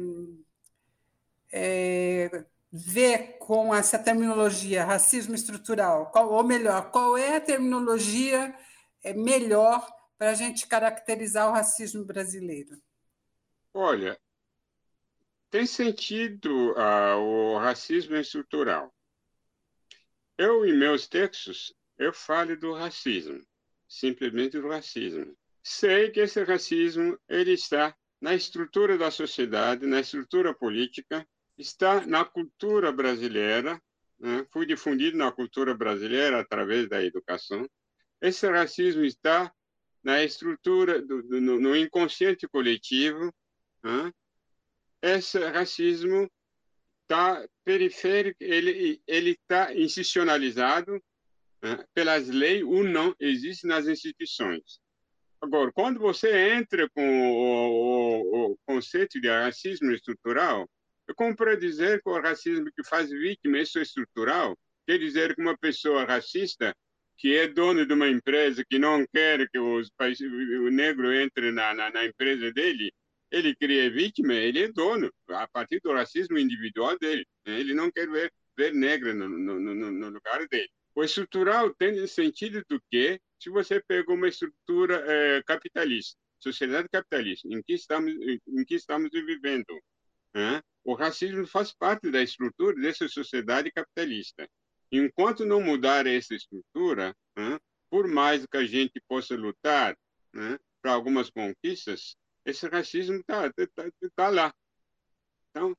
é, vê com essa terminologia, racismo estrutural? Qual, ou melhor, qual é a terminologia melhor para a gente caracterizar o racismo brasileiro? Olha, tem sentido uh, o racismo estrutural. Eu, em meus textos, eu falo do racismo, simplesmente do racismo. Sei que esse racismo ele está na estrutura da sociedade, na estrutura política, está na cultura brasileira, né? Foi difundido na cultura brasileira através da educação. Esse racismo está na estrutura, do, do, no inconsciente coletivo, né? Esse racismo está periférico, ele ele está institucionalizado, né, pelas leis ou não existe nas instituições. Agora, quando você entra com o, o, o conceito de racismo estrutural, é como para dizer que o racismo que faz vítima isso é estrutural, quer dizer que uma pessoa racista que é dono de uma empresa que não quer que os países, o negro entre na, na, na empresa dele, ele cria vítima, ele é dono, a partir do racismo individual dele. Né? Ele não quer ver, ver negra no, no, no, no lugar dele. O estrutural tem sentido do que, se você pega uma estrutura é, capitalista, sociedade capitalista, em que estamos, em que estamos vivendo, né? O racismo faz parte da estrutura dessa sociedade capitalista. Enquanto não mudar essa estrutura, né, por mais que a gente possa lutar, né, para algumas conquistas, esse racismo está tá, tá lá. Então,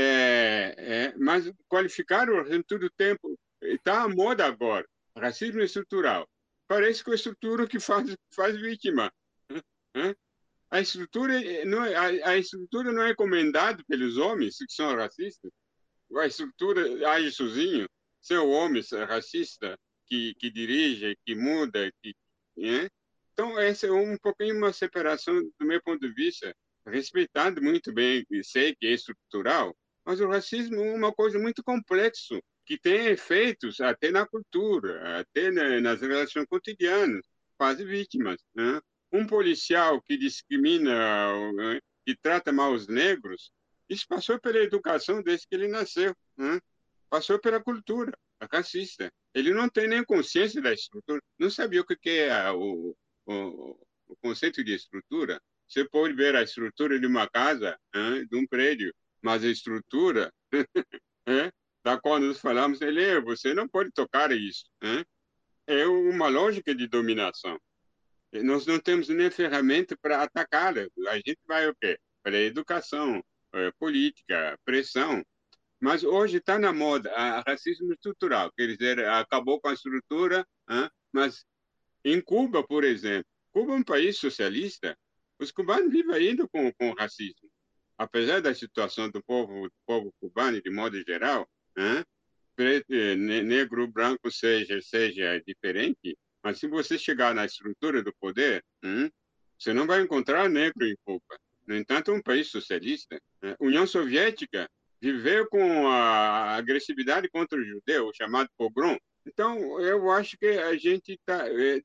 é, é, mas qualificar o racismo todo o tempo está à moda agora. Racismo estrutural. Parece que a estrutura que faz, faz vítima. Né? A estrutura não é, a, a estrutura não é comandada pelos homens que são racistas. A estrutura age sozinho. Se é o homem racista que, que dirige, que muda, que, né? Então, essa é um pouquinho uma separação, do meu ponto de vista, respeitando muito bem, sei que é estrutural, mas o racismo é uma coisa muito complexa, que tem efeitos até na cultura, até nas relações cotidianas, faz vítimas. Né? Um policial que discrimina, que trata mal os negros, isso passou pela educação desde que ele nasceu, né? Passou pela cultura racista. Ele não tem nem consciência da estrutura, não sabia o que é o, o, o conceito de estrutura. Você pode ver a estrutura de uma casa, né? De um prédio, mas a estrutura é, da qual nós falamos, ele, você não pode tocar isso, né? É uma lógica de dominação. Nós não temos nem ferramenta para atacar. A gente vai o quê? Para a educação, política, pressão. Mas hoje está na moda o racismo estrutural, quer dizer, acabou com a estrutura, hein? Mas em Cuba, por exemplo, Cuba é um país socialista, os cubanos vivem ainda com, com racismo. Apesar da situação do povo, do povo cubano, de modo geral, hein? Preto, negro, branco, seja, seja diferente, mas se você chegar na estrutura do poder, hein? Você não vai encontrar negro em Cuba. No entanto, é um país socialista. A União Soviética viveu com a agressividade contra o judeu, o chamado pogrom. Então, eu acho que a gente está...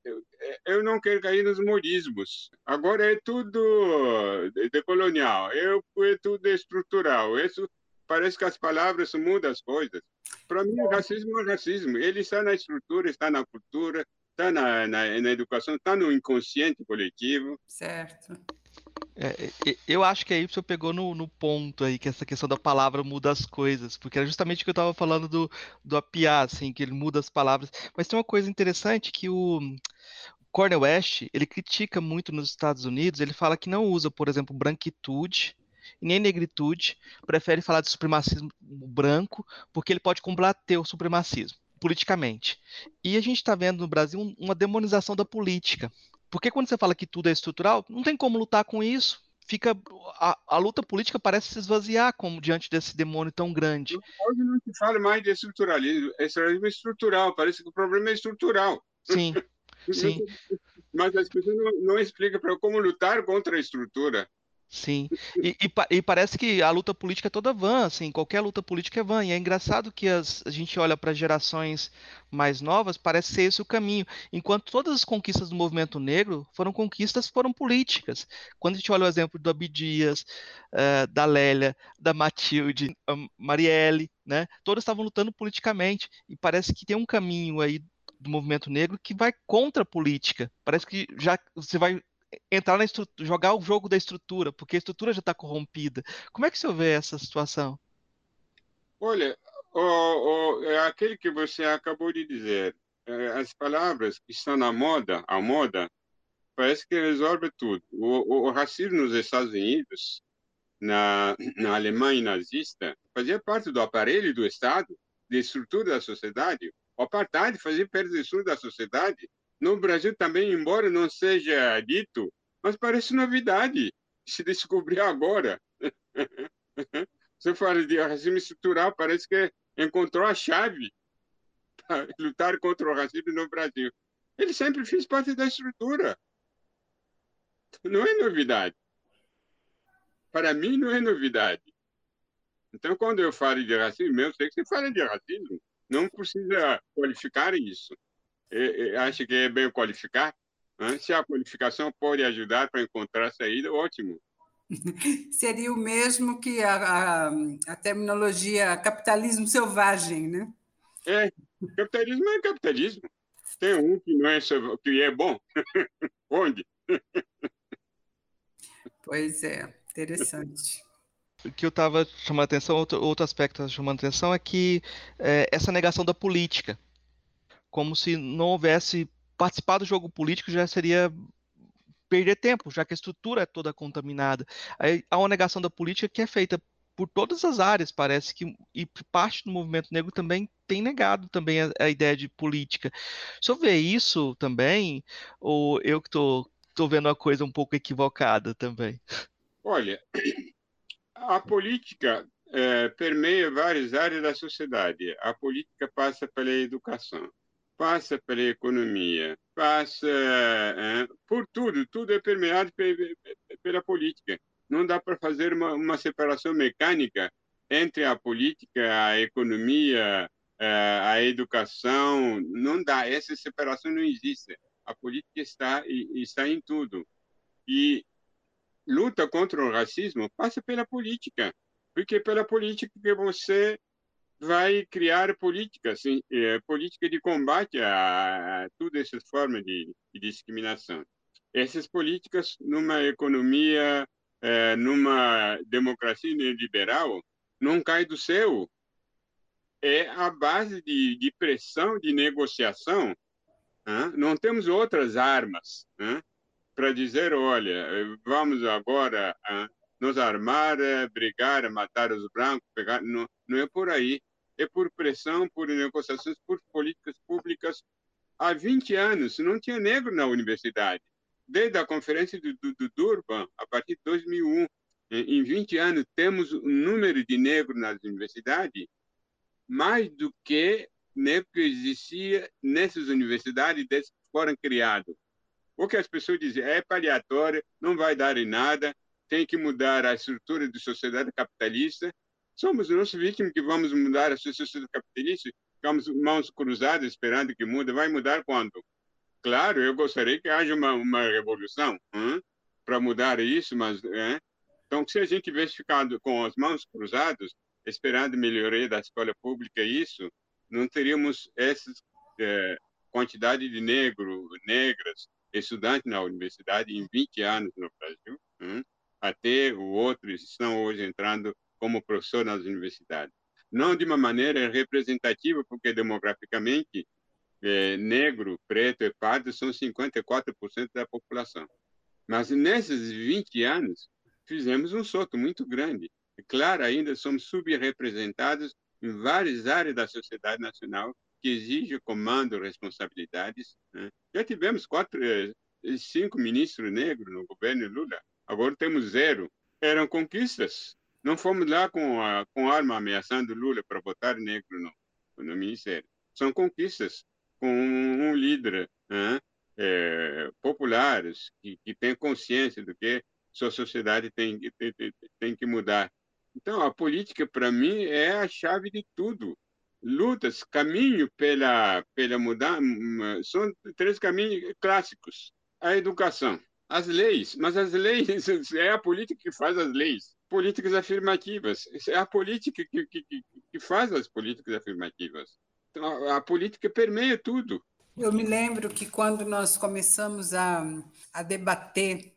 Eu não quero cair nos modismos. Agora é tudo decolonial, é tudo estrutural. Isso parece que as palavras mudam as coisas. Para mim, o racismo é racismo. Ele está na estrutura, está na cultura, está na, na, na educação, está no inconsciente coletivo. Certo. É, eu acho que aí você pegou no, no ponto aí, que essa questão da palavra muda as coisas, porque era justamente o que eu estava falando do, do Apiá, assim, que ele muda as palavras. Mas tem uma coisa interessante que o Cornel West, ele critica muito nos Estados Unidos, ele fala que não usa, por exemplo, branquitude e nem negritude, prefere falar de supremacismo branco, porque ele pode combater o supremacismo politicamente. E a gente está vendo no Brasil uma demonização da política. Porque quando você fala que tudo é estrutural, não tem como lutar com isso. Fica a, a luta política parece se esvaziar como diante desse demônio tão grande. Hoje não se fala mais de estruturalismo, é estrutural, parece que o problema é estrutural. Sim, sim. Mas as pessoas não, não explicam para como lutar contra a estrutura. Sim, e, e, e parece que a luta política é toda vã, assim, qualquer luta política é vã, e é engraçado que as, a gente olha para gerações mais novas, parece ser esse o caminho, enquanto todas as conquistas do movimento negro foram conquistas, foram políticas. Quando a gente olha o exemplo do Abdias, uh, da Lélia, da Matilde, Marielle, né, todas estavam lutando politicamente, e parece que tem um caminho aí do movimento negro que vai contra a política, parece que já você vai entrar na estrutura, jogar o jogo da estrutura, porque a estrutura já está corrompida. Como é que você vê essa situação? Olha, o, o, é aquele que você acabou de dizer, é, as palavras que estão na moda, a moda, parece que resolve tudo. O, o, o racismo nos Estados Unidos, na, na Alemanha nazista, fazia parte do aparelho do Estado, da estrutura da sociedade. O apartheid fazia parte da estrutura da sociedade. No Brasil também, embora não seja dito, mas parece novidade se descobrir agora. Você fala de racismo estrutural, parece que encontrou a chave para lutar contra o racismo no Brasil. Ele sempre fez parte da estrutura. Não é novidade. Para mim, não é novidade. Então, quando eu falo de racismo, eu sei que você fala de racismo. Não precisa qualificar isso. Acho que é bem qualificar. Se a qualificação pode ajudar para encontrar saída, ótimo. Seria o mesmo que a, a, a terminologia capitalismo selvagem, né? É, capitalismo é capitalismo. Tem um que não é, que é bom. Onde? Pois é, interessante. O que eu estava chamando a atenção, outro, outro aspecto que eu chamando a atenção é que é, essa negação da política, como se não houvesse participar do jogo político já seria perder tempo, já que a estrutura é toda contaminada. Aí há uma negação da política que é feita por todas as áreas, parece que, e parte do movimento negro também tem negado também a, a ideia de política. O senhor vê isso também, ou eu que estou vendo uma coisa um pouco equivocada também? Olha, a política é, permeia várias áreas da sociedade. A política passa pela educação, passa pela economia, passa é, por tudo, tudo é permeado pela política. Não dá para fazer uma, uma separação mecânica entre a política, a economia, é, a educação, não dá, essa separação não existe. A política está, está em tudo. E luta contra o racismo passa pela política, porque é pela política que você vai criar políticas, assim, é, política de combate a, a todas essas formas de, de discriminação. Essas políticas, numa economia, é, numa democracia neoliberal, não cai do céu. é a base de, de pressão, de negociação. Hein? Não temos outras armas, hein, para dizer, olha, vamos agora hein, nos armar, brigar, matar os brancos, pegar. Não, não é por aí. É por pressão, por negociações, por políticas públicas. Há vinte anos não tinha negro na universidade. Desde a conferência do, do, do Durban, a partir de dois mil e um, em vinte anos, temos um número de negros nas universidades mais do que negro que existia nessas universidades desde que foram criados. O que as pessoas dizem é paliatório, não vai dar em nada, tem que mudar a estrutura da sociedade capitalista. Somos nós vítimas que vamos mudar a sociedade capitalista, ficamos mãos cruzadas esperando que mude. Vai mudar quando? Claro, eu gostaria que haja uma, uma revolução para mudar isso, mas... Hein? Então, se a gente tivesse ficado com as mãos cruzadas, esperando melhoria da escola pública, isso, não teríamos essa é, quantidade de negros, negras, estudantes na universidade em vinte anos no Brasil, hein? Até os outros estão hoje entrando como professor nas universidades. Não de uma maneira representativa, porque demograficamente, é, negro, preto e pardo são cinquenta e quatro por cento da população. Mas nesses vinte anos, fizemos um salto muito grande. E, claro, ainda somos subrepresentados em várias áreas da sociedade nacional que exigem comando, responsabilidades. Né? Já tivemos quatro, cinco ministros negros no governo Lula, agora temos zero. Eram conquistas. Não fomos lá com, a, com arma ameaçando Lula para botar negro no, no ministério. São conquistas com um, um líder né? é, populares que, que tem consciência do que sua sociedade tem, tem, tem que mudar. Então, a política, para mim, é a chave de tudo. Lutas, caminho pela, pela mudança, são três caminhos clássicos. A educação, as leis, mas as leis, é a política que faz as leis. Políticas afirmativas, é a política que, que, que faz as políticas afirmativas. Então, a, a política permeia tudo. Eu me lembro que quando nós começamos a, a debater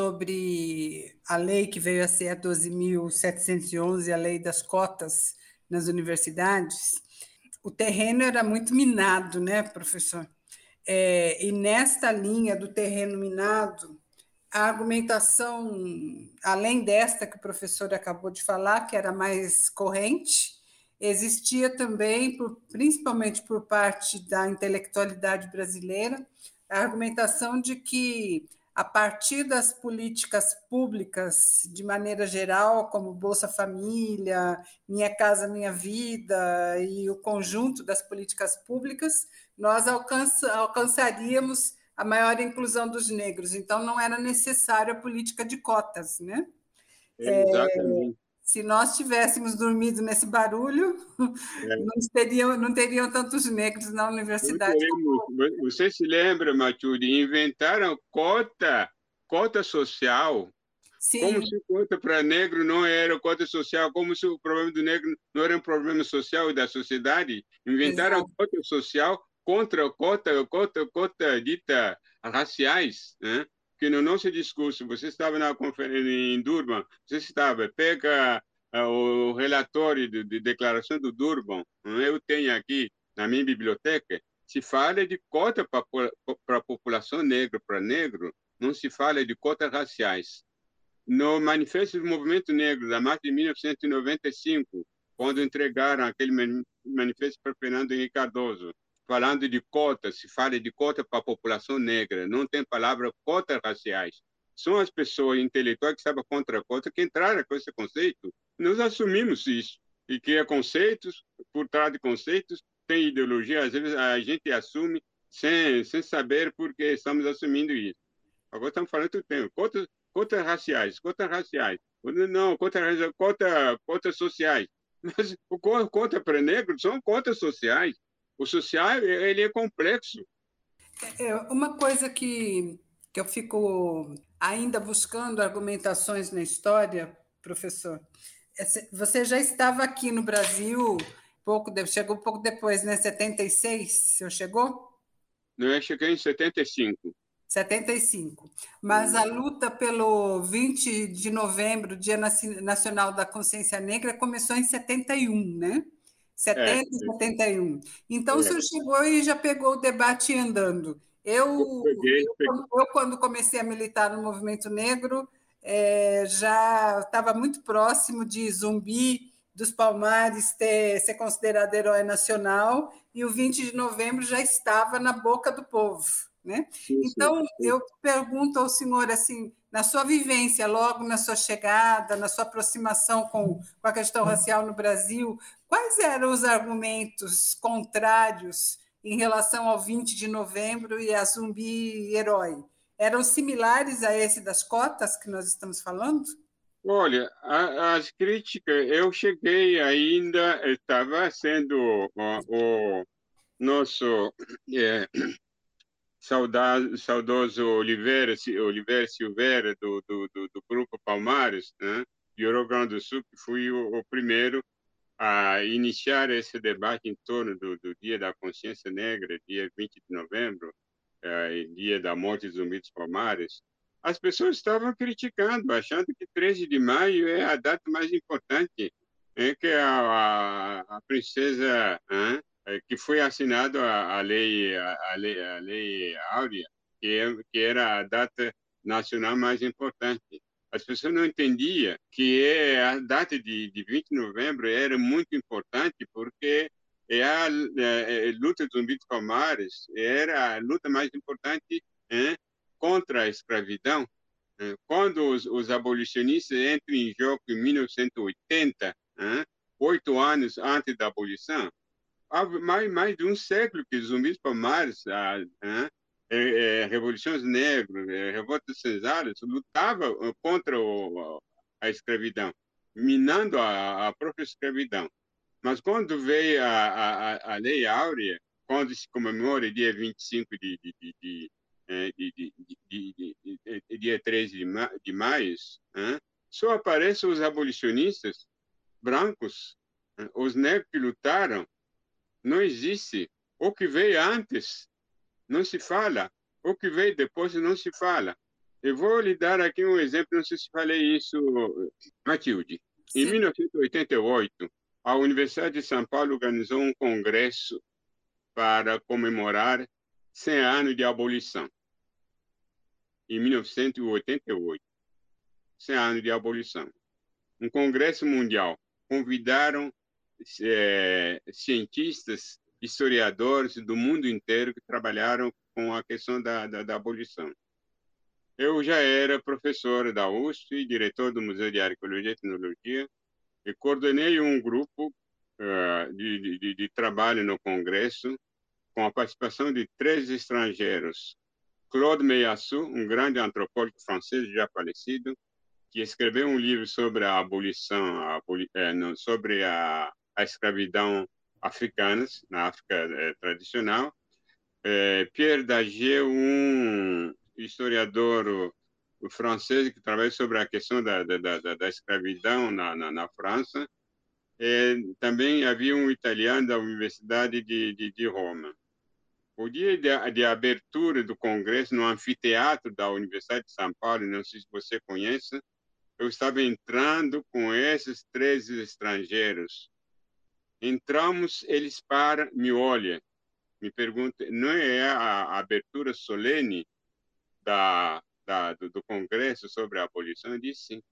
sobre a lei que veio a ser a doze mil setecentos e onze, a lei das cotas nas universidades, o terreno era muito minado, né, professor? É, e nesta linha do terreno minado, a argumentação, além desta que o professor acabou de falar, que era mais corrente, existia também, por, principalmente por parte da intelectualidade brasileira, a argumentação de que, a partir das políticas públicas, de maneira geral, como Bolsa Família, Minha Casa Minha Vida e o conjunto das políticas públicas, nós alcança, alcançaríamos a maior inclusão dos negros. Então, não era necessária a política de cotas, né? Exatamente. É, se nós tivéssemos dormido nesse barulho, é. não, teriam, não teriam tantos negros na universidade. Você se lembra, Matilde, inventaram cota, cota social. Sim. Como se cota para negro não era cota social, como se o problema do negro não era um problema social da sociedade. Inventaram Exato. Cota social contra cota, cota, cota dita raciais, né? Que no nosso discurso, você estava na conferência em Durban, você estava, pega uh, o relatório de, de declaração do Durban, eu tenho aqui na minha biblioteca, se fala de cota para a população negra, para negro, não se fala de cotas raciais. No Manifesto do Movimento Negro, da marcha de mil novecentos e noventa e cinco, quando entregaram aquele manifesto para Fernando Henrique Cardoso, falando de cotas, se fala de cota para a população negra, não tem palavra cotas raciais. São as pessoas intelectuais que estavam contra a cota que entraram com esse conceito. Nós assumimos isso. E que é conceitos, por trás de conceitos, tem ideologia, às vezes a gente assume sem, sem saber por que estamos assumindo isso. Agora estamos falando do tempo. Cotas, cotas raciais, cotas raciais. Não, cotas cota, cotas sociais. Mas o cota para negros são cotas sociais. O social, ele é complexo. É uma coisa que, que eu fico ainda buscando argumentações na história, professor. Você já estava aqui no Brasil, pouco, chegou pouco depois, né? setenta e seis, o senhor chegou? Não, eu cheguei em setenta e cinco. setenta e cinco. Mas a luta pelo vinte de novembro, Dia Nacional da Consciência Negra, começou em setenta e um, né? setenta e setenta e um. Então, o senhor chegou e já pegou o debate andando. Eu, eu, peguei, eu, peguei. eu quando comecei a militar no movimento negro, é, já estava muito próximo de Zumbi dos Palmares ter, ser considerado herói nacional, e o vinte de novembro já estava na boca do povo. Né? Então, eu pergunto ao senhor, assim, na sua vivência, logo na sua chegada, na sua aproximação com, com a questão racial no Brasil, quais eram os argumentos contrários em relação ao vinte de novembro e a Zumbi herói? Eram similares a esse das cotas que nós estamos falando? Olha, a, as críticas, eu cheguei ainda, estava sendo o, o nosso é, saudado, saudoso Oliveira, Oliveira Silveira, do, do, do, do Grupo Palmares, né, de Rio Grande do Sul, que fui o, o primeiro a iniciar esse debate em torno do, do Dia da Consciência Negra, dia vinte de novembro, é, dia da morte dos Zumbi dos Palmares. As pessoas estavam criticando, achando que treze de maio é a data mais importante, é, que a, a, a princesa, é, que foi assinado a, a, lei, a, a, lei, a Lei Áurea, que, é, que era a data nacional mais importante. As pessoas não entendiam que a data de, de vinte de novembro era muito importante, porque é a, a, a luta dos Zumbi dos Palmares era a luta mais importante, é, contra a escravidão. Quando os, os abolicionistas entram em jogo em mil novecentos e oitenta, hein, oito anos antes da abolição, há mais, mais de um século que os Zumbis Palmares, a, a, a, a Revoluções Negras, a Revoltas Cesáreas, lutavam contra o, a escravidão, minando a, a própria escravidão. Mas quando veio a, a, a Lei Áurea, quando se comemora dia vinte e cinco de, de, de, de De, de, de, de, de dia treze de, ma de maio, hein? Só aparecem os abolicionistas brancos, hein? Os negros que lutaram, não existe. O que veio antes não se fala, o que veio depois não se fala. Eu vou lhe dar aqui um exemplo, não sei se falei isso, Matilde. Sim. Em mil novecentos e oitenta e oito, a Universidade de São Paulo organizou um congresso para comemorar cem anos de abolição. Em mil novecentos e oitenta e oito, cem anos de abolição. Um congresso mundial. Convidaram é, cientistas, historiadores do mundo inteiro que trabalharam com a questão da, da, da abolição. Eu já era professor da U S P, diretor do Museu de Arqueologia e Etnologia, e coordenei um grupo uh, de, de, de trabalho no congresso, com a participação de três estrangeiros. Claude Meillassoux, um grande antropólogo francês já falecido, que escreveu um livro sobre a abolição, a aboli é, não, sobre a, a escravidão africana, na África é, tradicional. É, Pierre Daguet, um historiador francês que trabalha sobre a questão da, da, da, da escravidão na, na, na França. É, também havia um italiano da Universidade de, de, de Roma. O dia de, de abertura do congresso no anfiteatro da Universidade de São Paulo, não sei se você conhece, eu estava entrando com esses três estrangeiros. Entramos, eles param, me olham, me perguntam, não é a abertura solene da, da, do, do congresso sobre a abolição? Eu disse sim.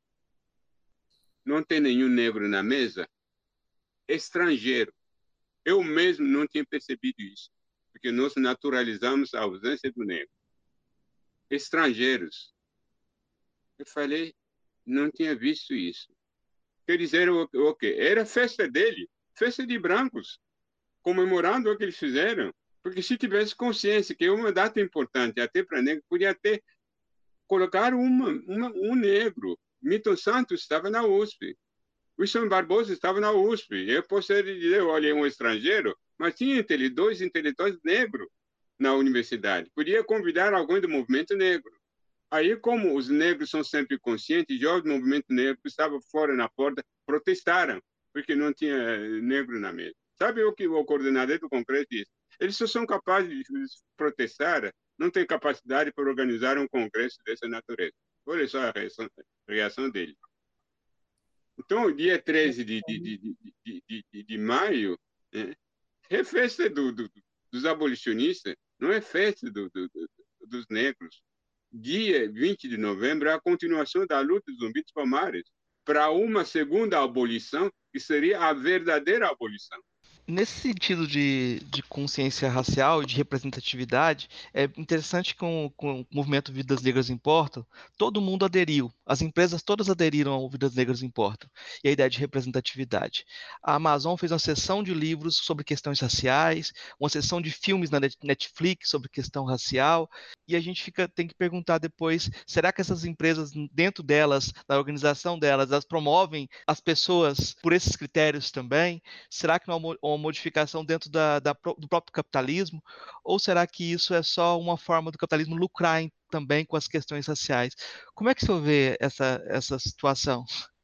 Não tem nenhum negro na mesa? Estrangeiro. Eu mesmo não tinha percebido isso, porque nós naturalizamos a ausência do negro. Estrangeiros. Eu falei, não tinha visto isso. Quer dizer, o, o quê? Era festa dele, festa de brancos, comemorando o que eles fizeram. Porque se tivesse consciência que é uma data importante, até para negro, podia até colocar uma, uma, um negro. Milton Santos estava na U S P. Wilson Barbosa estava na U S P. Eu posso dizer, olha, é um estrangeiro, mas tinha dois intelectuais negros na universidade. Podia convidar alguém do movimento negro. Aí, como os negros são sempre conscientes, jovens do movimento negro estavam fora na porta, protestaram, porque não tinha negro na mesa. Sabe o que o coordenador do Congresso disse? Eles só são capazes de protestar, não têm capacidade para organizar um congresso dessa natureza. Olha só a reação, a reação dele. Então, dia treze de, de, de, de, de, de maio, Né? É festa do, do, dos abolicionistas, não é festa do, do, do, dos negros. Dia vinte de novembro é a continuação da luta dos Zumbi dos Palmares para uma segunda abolição, que seria a verdadeira abolição. Nesse sentido de, de consciência racial e de representatividade, é interessante que com, com o movimento Vidas Negras Importam, todo mundo aderiu, as empresas todas aderiram ao Vidas Negras Importam, e a ideia de representatividade. A Amazon fez uma sessão de livros sobre questões raciais, uma sessão de filmes na Netflix sobre questão racial, e a gente fica, tem que perguntar depois, será que essas empresas, dentro delas, na organização delas, elas promovem as pessoas por esses critérios também? Será que não há uma modificação dentro da, da, do próprio capitalismo? Ou será que isso é só uma forma do capitalismo lucrar em, também com as questões raciais? Como é que você vê essa, essa situação?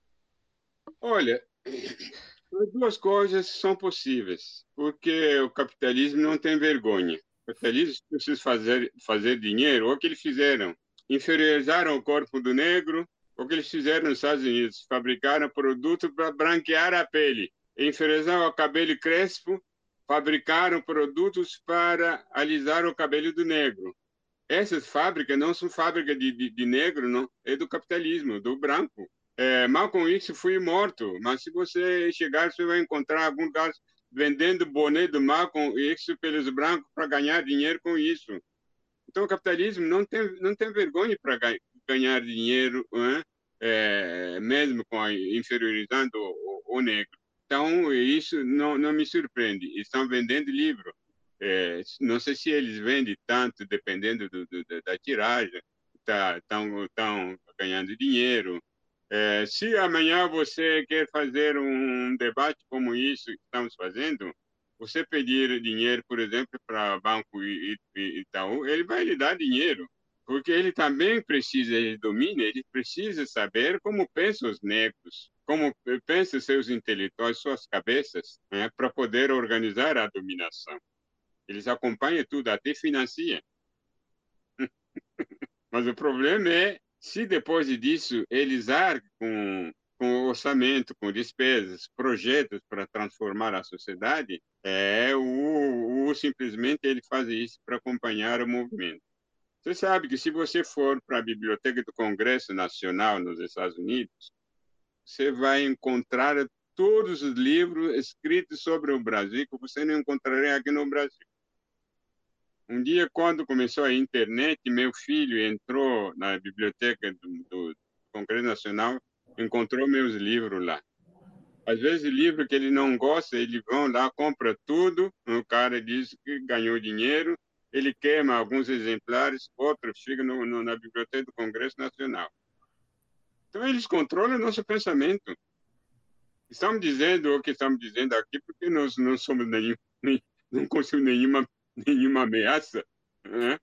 Olha, as duas coisas são possíveis, porque o capitalismo não tem vergonha. O capitalismo precisa fazer, fazer dinheiro. O que eles fizeram? Inferiorizaram o corpo do negro. O que eles fizeram nos Estados Unidos? Fabricaram produto para branquear a pele. Inferiorizaram o cabelo crespo. Fabricaram produtos para alisar o cabelo do negro. Essas fábricas não são fábricas de, de, de negro, não. É do capitalismo, do branco. É, Malcolm X foi morto, mas se você chegar, você vai encontrar algum lugar vendendo boné do Malcolm X pelos brancos para ganhar dinheiro com isso. Então, o capitalismo não tem, não tem vergonha para ganhar dinheiro, né? É, mesmo com a, inferiorizando o, o, o negro. Então, isso não, não me surpreende. Estão vendendo livro. É, não sei se eles vendem tanto, dependendo do, do, da tiragem. Estão tá, ganhando dinheiro. É, se amanhã você quer fazer um debate como isso que estamos fazendo, você pedir dinheiro, por exemplo, para o Banco Itaú, ele vai lhe dar dinheiro, porque ele também precisa, ele domina, ele precisa saber como pensam os negros, como pensam seus intelectuais, suas cabeças, né, para poder organizar a dominação. Eles acompanham tudo, até financiam. Mas o problema é, se depois disso eles arcam com, com orçamento, com despesas, projetos para transformar a sociedade, é o, o simplesmente ele faz isso para acompanhar o movimento. Você sabe que se você for para a Biblioteca do Congresso Nacional nos Estados Unidos, você vai encontrar todos os livros escritos sobre o Brasil que você não encontraria aqui no Brasil. Um dia, quando começou a internet, meu filho entrou na biblioteca do, do Congresso Nacional, encontrou meus livros lá. Às vezes, livro que ele não gosta, ele vão lá, compra tudo, o cara diz que ganhou dinheiro, ele queima alguns exemplares, outros ficam no, no, na biblioteca do Congresso Nacional. Então, eles controlam o nosso pensamento. Estamos dizendo o que estamos dizendo aqui porque nós não somos nenhum, nem, não conseguimos nenhuma, nenhuma ameaça, né?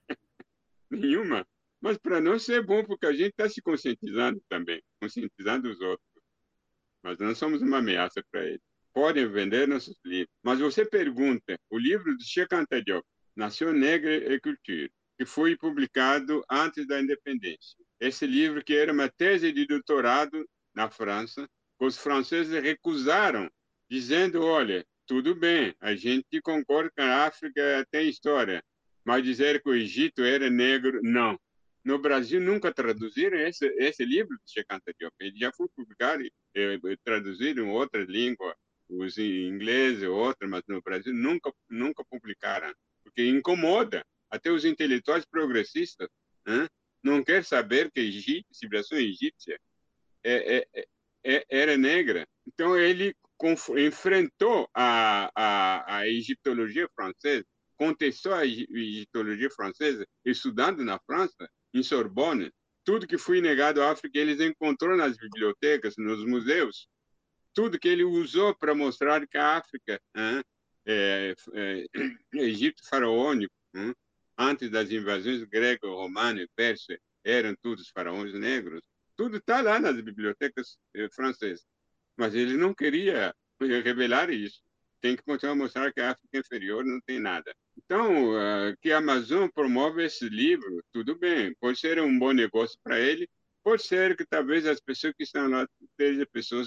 Nenhuma. Mas para nós é bom, porque a gente está se conscientizando também, conscientizando os outros. Mas não somos uma ameaça para eles. Podem vender nossos livros. Mas você pergunta, o livro de Cheikh Anta Diop, Nação Negra e Cultura, que foi publicado antes da independência. Esse livro que era uma tese de doutorado na França, os franceses recusaram, dizendo, olha, tudo bem, a gente concorda que a África tem história, mas dizer que o Egito era negro, não. No Brasil nunca traduziram esse, esse livro de Cheikh Anta Diop. Ele já foi publicado e traduzido em outra língua, os ingleses e outras, mas no Brasil nunca, nunca publicaram, porque incomoda até os intelectuais progressistas. Hein? Não quer saber que a Egito, a civilização egípcia é, é, é, era negra. Então, ele enfrentou a, a, a egiptologia francesa, contestou a egiptologia francesa, estudando na França, em Sorbonne. Tudo que foi negado à África, eles encontrou nas bibliotecas, nos museus. Tudo que ele usou para mostrar que a África, hein, é, é, Egito faraônico, hein, antes das invasões greco-romana e persa, eram todos faraós negros. Tudo está lá nas bibliotecas francesas. Mas ele não queria revelar isso. Tem que continuar a mostrar que a África inferior não tem nada. Então, uh, que a Amazon promove esse livro, tudo bem. Pode ser um bom negócio para ele, pode ser que talvez as pessoas que estão lá sejam pessoas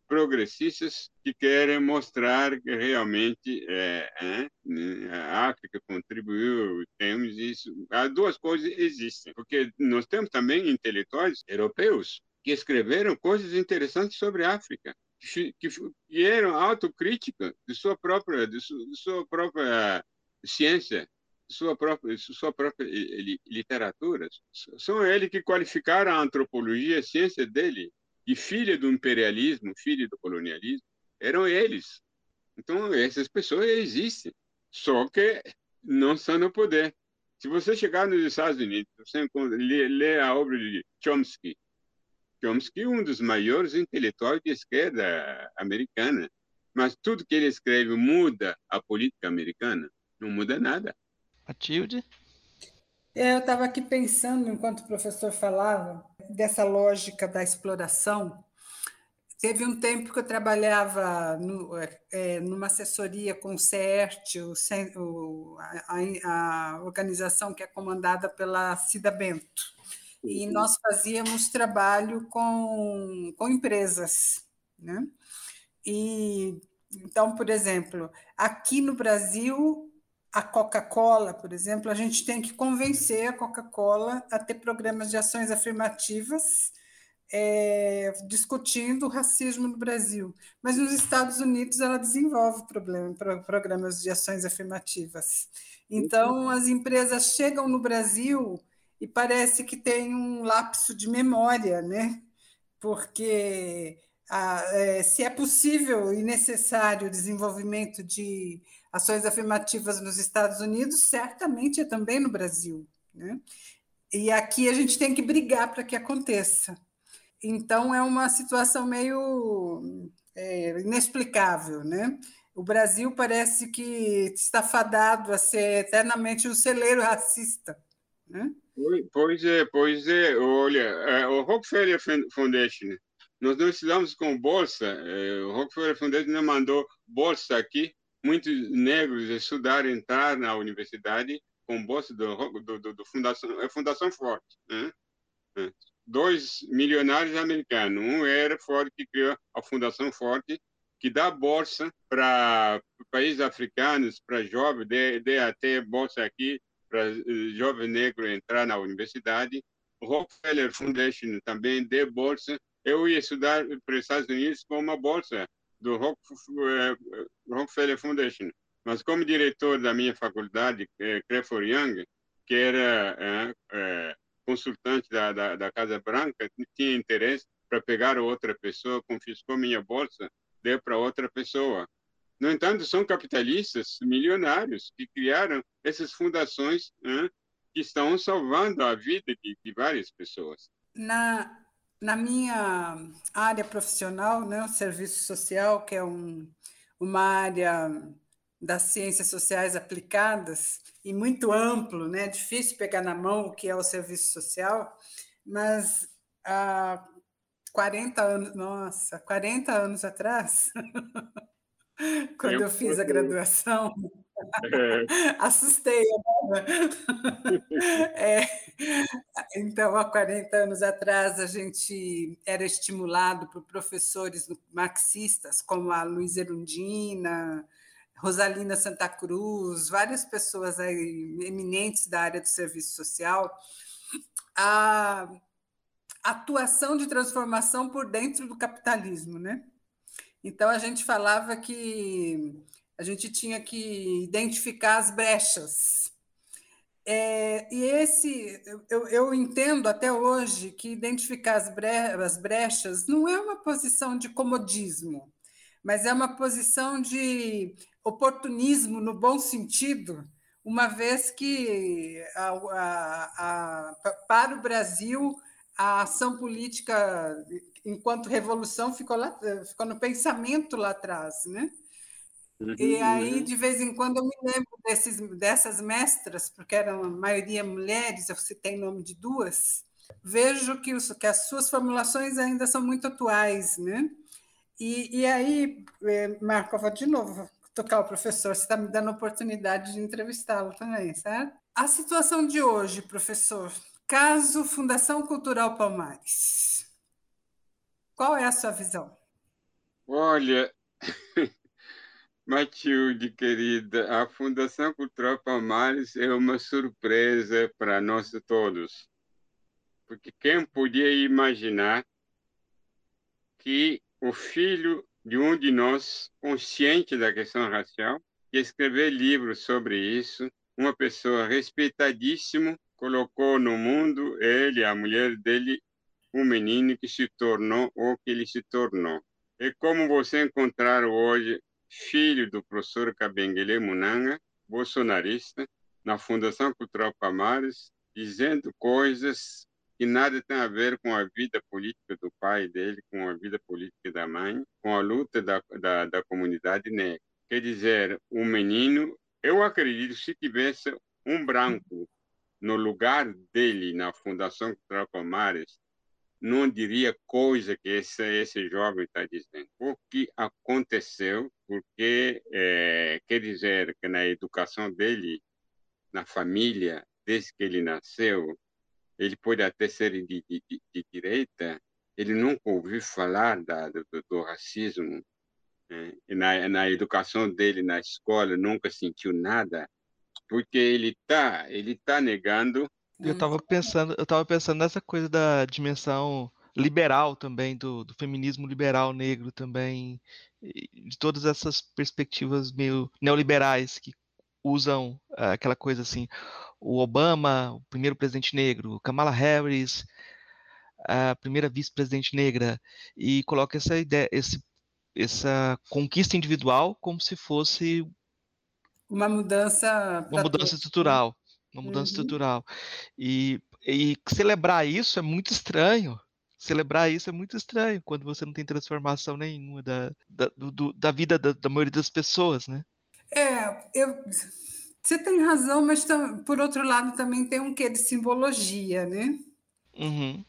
progressistas que querem mostrar que realmente é, é, a África contribuiu, temos isso. As duas coisas existem, porque nós temos também intelectuais europeus que escreveram coisas interessantes sobre a África, que, que, que eram autocrítica de sua própria, de sua, de sua própria ciência, de sua própria, de sua própria literatura. São eles que qualificaram a antropologia, a ciência dele, e filha do imperialismo, filha do colonialismo, eram eles. Então, essas pessoas existem, só que não estão no poder. Se você chegar nos Estados Unidos, você lê, lê a obra de Chomsky. Chomsky é um dos maiores intelectuais de esquerda americana, mas tudo que ele escreve muda a política americana? Não muda nada. Matilde? Eu estava aqui pensando, enquanto o professor falava, dessa lógica da exploração. Teve um tempo que eu trabalhava no, é, numa assessoria com o CERT, o, a, a organização que é comandada pela Cida Bento, e nós fazíamos trabalho com, com empresas, né? E, então, por exemplo, aqui no Brasil, a Coca-Cola, por exemplo, a gente tem que convencer a Coca-Cola a ter programas de ações afirmativas é, discutindo o racismo no Brasil. Mas nos Estados Unidos ela desenvolve problema, programas de ações afirmativas. Então, as empresas chegam no Brasil e parece que tem um lapso de memória, né? Porque ah, é, se é possível e necessário o desenvolvimento de ações afirmativas nos Estados Unidos, certamente é também no Brasil, né? E aqui a gente tem que brigar para que aconteça. Então, é uma situação meio é, inexplicável, né? O Brasil parece que está fadado a ser eternamente um celeiro racista, né? Pois é, pois é. Olha, o Rockefeller Foundation, nós não estudamos com bolsa, o Rockefeller Foundation não mandou bolsa aqui, muitos negros estudaram, entrar na universidade com bolsa do, do, do, do Fundação, é Fundação Ford, né? Dois milionários americanos, um era Ford que criou a Fundação Ford, que dá bolsa para países africanos, para jovens, dê, dê até bolsa aqui para jovem negro entrar na universidade. O Rockefeller Foundation também deu bolsa. Eu ia estudar para os Estados Unidos com uma bolsa do Rockefeller Foundation, mas como diretor da minha faculdade, Crawford Young, que era é, é, consultante da, da, da Casa Branca, tinha interesse para pegar outra pessoa, confiscou minha bolsa, deu para outra pessoa. No entanto, são capitalistas milionários que criaram essas fundações, né, que estão salvando a vida de, de várias pessoas. Na, na minha área profissional, né, o serviço social, que é um, uma área das ciências sociais aplicadas e muito amplo, né, difícil pegar na mão o que é o serviço social, mas há quarenta anos, nossa, quarenta anos atrás, quando eu fiz a graduação, assustei. É, então, há quarenta anos atrás, a gente era estimulado por professores marxistas, como a Luísa Erundina, Rosalina Santa Cruz, várias pessoas aí, eminentes da área do serviço social, a atuação de transformação por dentro do capitalismo, né? Então, a gente falava que a gente tinha que identificar as brechas. É, e esse, eu, eu entendo até hoje que identificar as, bre, as brechas não é uma posição de comodismo, mas é uma posição de oportunismo no bom sentido, uma vez que a, a, a, para o Brasil a ação política enquanto revolução ficou, lá, ficou no pensamento lá atrás, né? Uhum, e aí, de vez em quando, eu me lembro desses, dessas mestras, porque eram a maioria mulheres, eu citei o nome de duas, vejo que, os, que as suas formulações ainda são muito atuais, né? E, e aí, Marco, eu vou de novo tocar o professor, você está me dando a oportunidade de entrevistá-lo também, certo? A situação de hoje, professor, caso Fundação Cultural Palmares, qual é a sua visão? Olha, Matilde, querida, a Fundação Cultural Palmares é uma surpresa para nós todos, porque quem podia imaginar que o filho de um de nós, consciente da questão racial, ia escrever livros sobre isso, uma pessoa respeitadíssima, colocou no mundo ele, a mulher dele, um menino que se tornou o que ele se tornou. É como você encontrar hoje filho do professor Kabengele Munanga, bolsonarista, na Fundação Cultural Palmares, dizendo coisas que nada tem a ver com a vida política do pai dele, com a vida política da mãe, com a luta da, da, da comunidade negra. Quer dizer, um menino, eu acredito, se tivesse um branco no lugar dele na Fundação Cultural Palmares, não diria coisa que esse, esse jovem está dizendo. O que aconteceu, porque é, quer dizer que na educação dele, na família, desde que ele nasceu, ele pode até ser de, de, de direita, ele nunca ouviu falar da, do, do racismo. Né? E na, na educação dele, na escola, nunca sentiu nada, porque ele está ele tá negando. Eu estava pensando, eu tava pensando nessa coisa da dimensão liberal também, do, do feminismo liberal negro também, de todas essas perspectivas meio neoliberais que usam uh, aquela coisa assim, o Obama, o primeiro presidente negro, Kamala Harris, a primeira vice-presidente negra, e coloca essa ideia, esse, essa conquista individual como se fosse uma mudança, uma mudança estrutural, uma mudança uhum. estrutural. E, e celebrar isso é muito estranho. Celebrar isso é muito estranho quando você não tem transformação nenhuma da, da, do, da vida da, da maioria das pessoas, né? É, eu, você tem razão, mas por outro lado também tem um quê de simbologia, né? Uhum.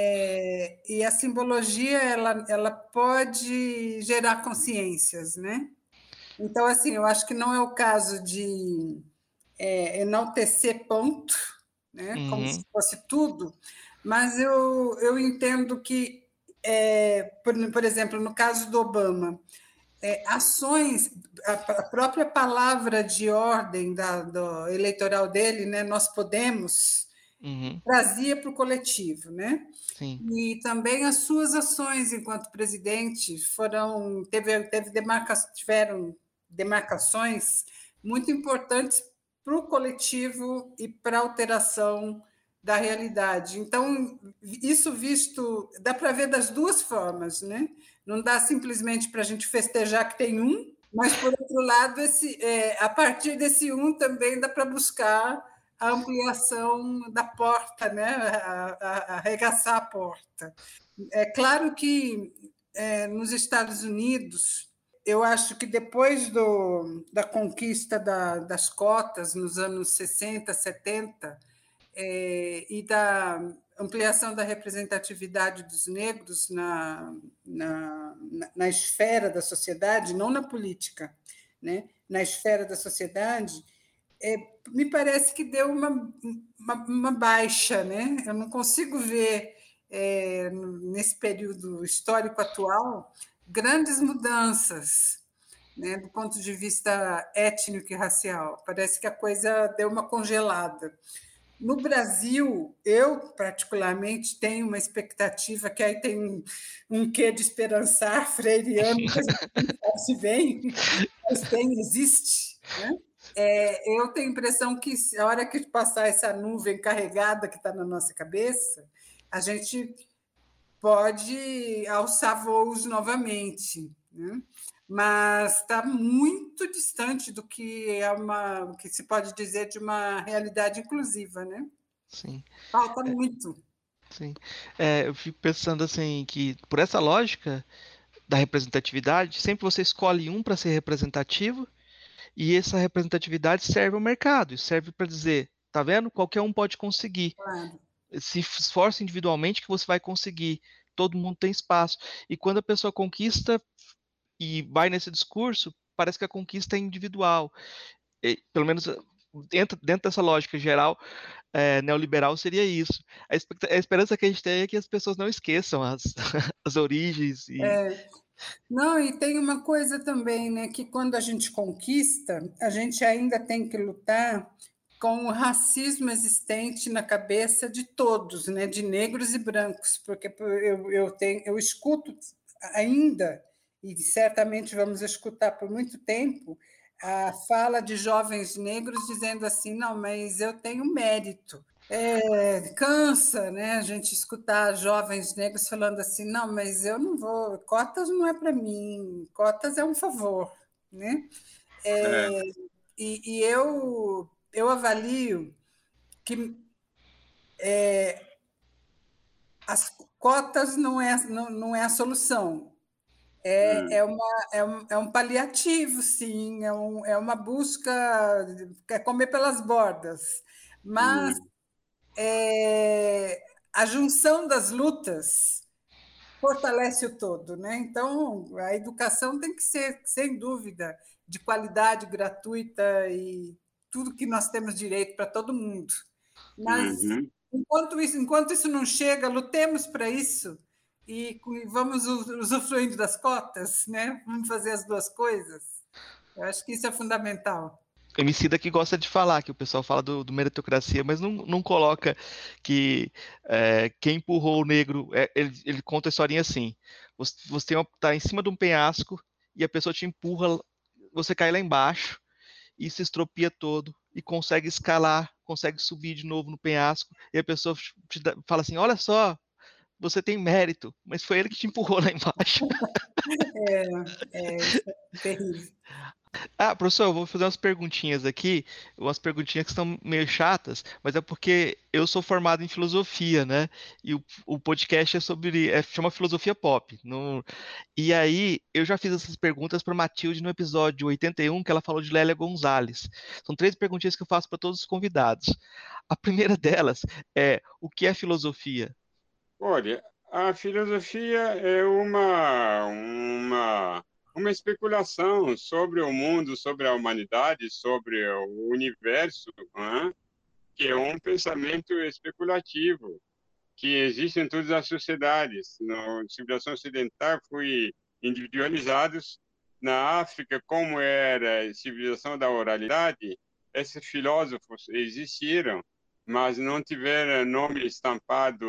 É, e a simbologia ela, ela pode gerar consciências, né? Então, assim, eu acho que não é o caso de é, enaltecer ponto, né? Uhum. Como se fosse tudo, mas eu, eu entendo que, é, por, por exemplo, no caso do Obama, é, ações, a, a própria palavra de ordem da, do eleitoral dele, né? Nós podemos... Uhum. Trazia para o coletivo, né? Sim. E também as suas ações enquanto presidente foram teve, teve demarca, tiveram demarcações muito importantes para o coletivo e para a alteração da realidade. Então, isso visto, dá para ver das duas formas, né? Não dá simplesmente para a gente festejar que tem um, mas, por outro lado, esse, é, a partir desse um também dá para buscar a ampliação da porta, né? a, a, arregaçar a porta. É claro que é, nos Estados Unidos, eu acho que depois do, da conquista da, das cotas nos anos sessenta, setenta, é, e da ampliação da representatividade dos negros na, na, na esfera da sociedade, não na política, né? Na esfera da sociedade, É, me parece que deu uma, uma, uma baixa, né? Eu não consigo ver, é, nesse período histórico atual, grandes mudanças, né, do ponto de vista étnico e racial. Parece que a coisa deu uma congelada. No Brasil, eu, particularmente, tenho uma expectativa que aí tem um, um quê de esperançar freiriano, que a gente não sabe se vem, mas tem, existe, né? É, eu tenho a impressão que, a hora que passar essa nuvem carregada que está na nossa cabeça, a gente pode alçar voos novamente, né? Mas está muito distante do que é uma, que se pode dizer de uma realidade inclusiva, né? Sim. Falta é, muito. Sim. É, eu fico pensando assim que, por essa lógica da representatividade, sempre você escolhe um para ser representativo. E essa representatividade serve ao mercado, serve para dizer, tá vendo? Qualquer um pode conseguir. Claro. Se esforce individualmente que você vai conseguir. Todo mundo tem espaço. E quando a pessoa conquista e vai nesse discurso, parece que a conquista é individual. E, pelo menos dentro, dentro dessa lógica geral, é, neoliberal seria isso. A, a esperança que a gente tem é que as pessoas não esqueçam as, as origens. E... É. Não, e tem uma coisa também, né, que quando a gente conquista, a gente ainda tem que lutar com o racismo existente na cabeça de todos, né, de negros e brancos, porque eu, eu, tenho, eu escuto ainda, e certamente vamos escutar por muito tempo, a fala de jovens negros dizendo assim, não, mas eu tenho mérito. É, cansa, né, a gente escutar jovens negros falando assim, não, mas eu não vou, cotas não é para mim, cotas é um favor, né? É, É, e, e eu, eu avalio que as cotas não é, não, não é a solução, é, hum, é, uma, é, um, é um paliativo, sim, é, um, é uma busca, é comer pelas bordas, mas hum, é, a junção das lutas fortalece o todo, né? Então, a educação tem que ser, sem dúvida, de qualidade gratuita e tudo que nós temos direito para todo mundo. Mas, uhum. enquanto isso, enquanto isso não chega, lutemos para isso e vamos usufruindo das cotas, né? Vamos fazer as duas coisas. Eu acho que isso é fundamental. Emicida que gosta de falar, que o pessoal fala do, do meritocracia, mas não, não coloca que é, quem empurrou o negro, é, ele, ele conta a historinha assim, você, você está em cima de um penhasco e a pessoa te empurra, você cai lá embaixo e se estropia todo e consegue escalar, consegue subir de novo no penhasco e a pessoa te dá, fala assim, olha só, você tem mérito, mas foi ele que te empurrou lá embaixo. É, é, isso é terrível. Ah, professor, eu vou fazer umas perguntinhas aqui, umas perguntinhas que são meio chatas, mas é porque eu sou formado em filosofia, né? E o, o podcast é sobre, é, chama Filosofia Pop. No, e aí, eu já fiz essas perguntas para Matilde no episódio oitenta e um, que ela falou de Lélia Gonzalez. São três perguntinhas que eu faço para todos os convidados. A primeira delas é: o que é filosofia? Olha, a filosofia é uma, uma, uma especulação sobre o mundo, sobre a humanidade, sobre o universo, né? Que é um pensamento especulativo que existe em todas as sociedades. Na civilização ocidental foi individualizados. Na África, como era a civilização da oralidade, esses filósofos existiram, mas não tiveram nome estampado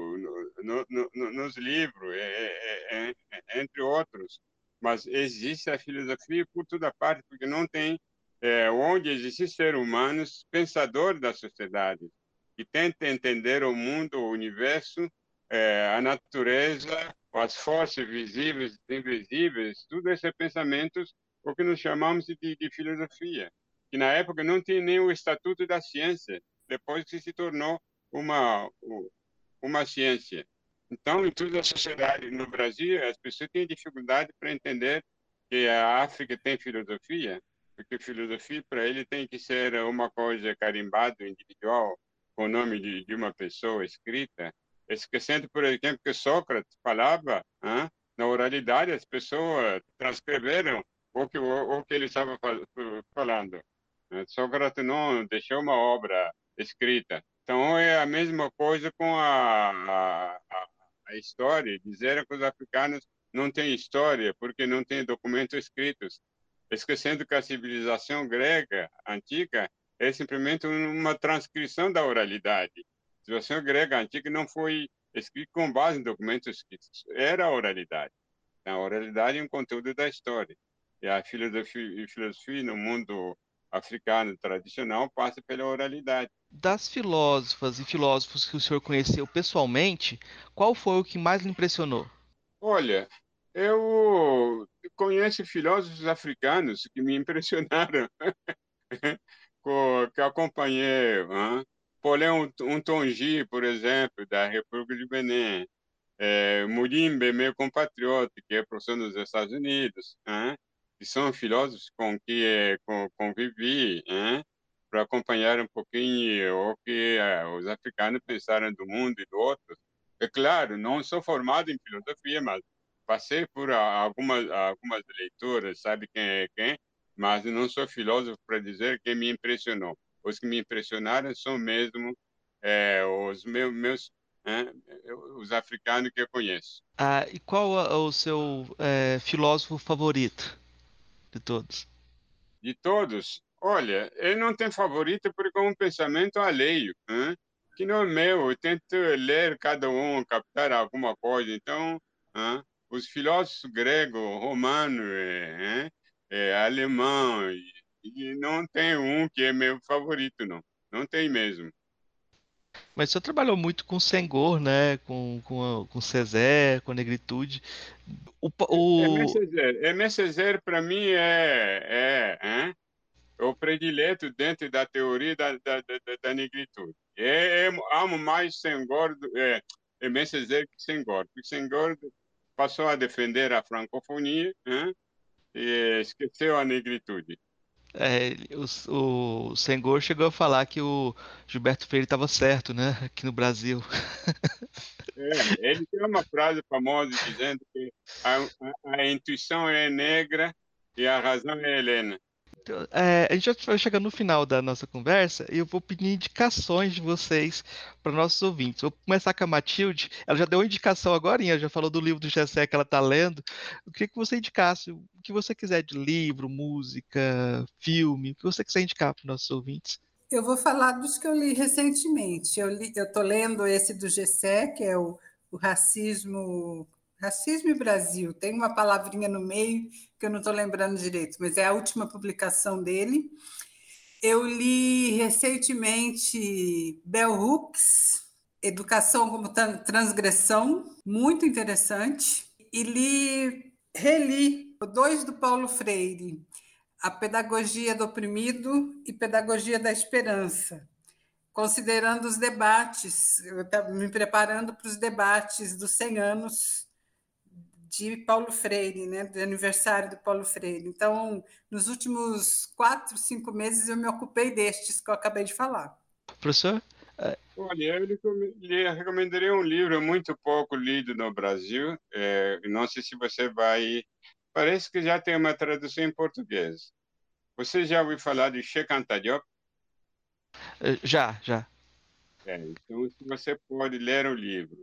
no, no, no, nos livros, é, é, é, entre outros. Mas existe a filosofia por toda parte, porque não tem é, onde existem seres humanos pensadores da sociedade que tenta entender o mundo, o universo, é, a natureza, as forças visíveis e invisíveis, tudo esses pensamentos, o que nós chamamos de, de filosofia, que na época não tinha nem o estatuto da ciência, depois que se tornou uma uma ciência. Então, em toda a sociedade no Brasil, as pessoas têm dificuldade para entender que a África tem filosofia, porque filosofia para ele tem que ser uma coisa carimbada, individual, com o nome de, de uma pessoa escrita, esquecendo, por exemplo, que Sócrates falava, hein, na oralidade, as pessoas transcreveram o que, o, o que ele estava falando. Sócrates não deixou uma obra escrita. Então, é a mesma coisa com a, a, a história. Dizer que os africanos não têm história porque não têm documentos escritos, esquecendo que a civilização grega antiga é simplesmente uma transcrição da oralidade. A civilização grega antiga não foi escrita com base em documentos escritos, era a oralidade. A oralidade é um conteúdo da história. E a filosofia, filosofia no mundo africano tradicional passa pela oralidade. Das filósofas e filósofos que o senhor conheceu pessoalmente, qual foi o que mais lhe impressionou? Olha, eu conheço filósofos africanos que me impressionaram, que acompanhei. Hein? Paulin Ntongi, por exemplo, da República de Benin. É, Mulimbe, meu compatriota, que é professor nos Estados Unidos, hein? Que são filósofos com que é, com, convivi, para acompanhar um pouquinho o que é, os africanos pensaram do mundo e do outro. É claro, não sou formado em filosofia, mas passei por algumas, algumas leituras, sabe quem é quem, mas não sou filósofo para dizer quem me impressionou. Os que me impressionaram são mesmo é, os meus, meus os africanos que eu conheço. Ah, e qual é o seu é, filósofo favorito de todos? De todos, olha, eu não tenho favorito porque é um pensamento alheio, né? Que não é meu. Eu tento ler cada um, captar alguma coisa. Então, né? Os filósofos grego, romano, é, é, é, alemão, e, e não tem um que é meu favorito, não. Não tem mesmo. Mas o senhor trabalhou muito com Senghor, né? Com, com, a- com Césaire, com a negritude. O, pa- Aimé o, Césaire, Aimé Césaire para mim é, é, é, é o predileto dentro da teoria da, da, da, da negritude. É, é, amo mais Senghor, do- é, Aimé Césaire que Senghor, porque Senghor passou a defender a francofonia, né, e esqueceu a negritude. é, o, o Senghor chegou a falar que o Gilberto Freire estava certo, né? Aqui no Brasil. É, ele tem uma frase famosa dizendo que a, a, a intuição é negra e a razão é helena. Então, é, a gente já vai chegando no final da nossa conversa e eu vou pedir indicações de vocês para nossos ouvintes. Vou começar com a Matilde. Ela já deu uma indicação agora, já falou do livro do Gessé que ela está lendo. Eu queria que você indicasse o que você quiser de livro, música, filme, o que você quiser indicar para nossos ouvintes. Eu vou falar dos que eu li recentemente. Eu estou lendo esse do Gessé, que é o, o Racismo, Racismo e Brasil. Tem uma palavrinha no meio que eu não estou lembrando direito, mas é a última publicação dele. Eu li recentemente Bell Hooks, Educação como Transgressão, muito interessante. E li, reli dois do Paulo Freire, A Pedagogia do Oprimido e Pedagogia da Esperança, considerando os debates, eu estava me preparando para os debates dos cem anos de Paulo Freire, né, do aniversário do Paulo Freire. Então, nos últimos quatro, cinco meses, eu me ocupei destes que eu acabei de falar. Professor? Olha, eu lhe recome- lhe recomendaria um livro muito pouco lido no Brasil. É, não sei se você vai. Parece que já tem uma tradução em português. Você já ouviu falar de Cheikh Anta Diop? Eh, Já, já. É, então, se você pode ler o livro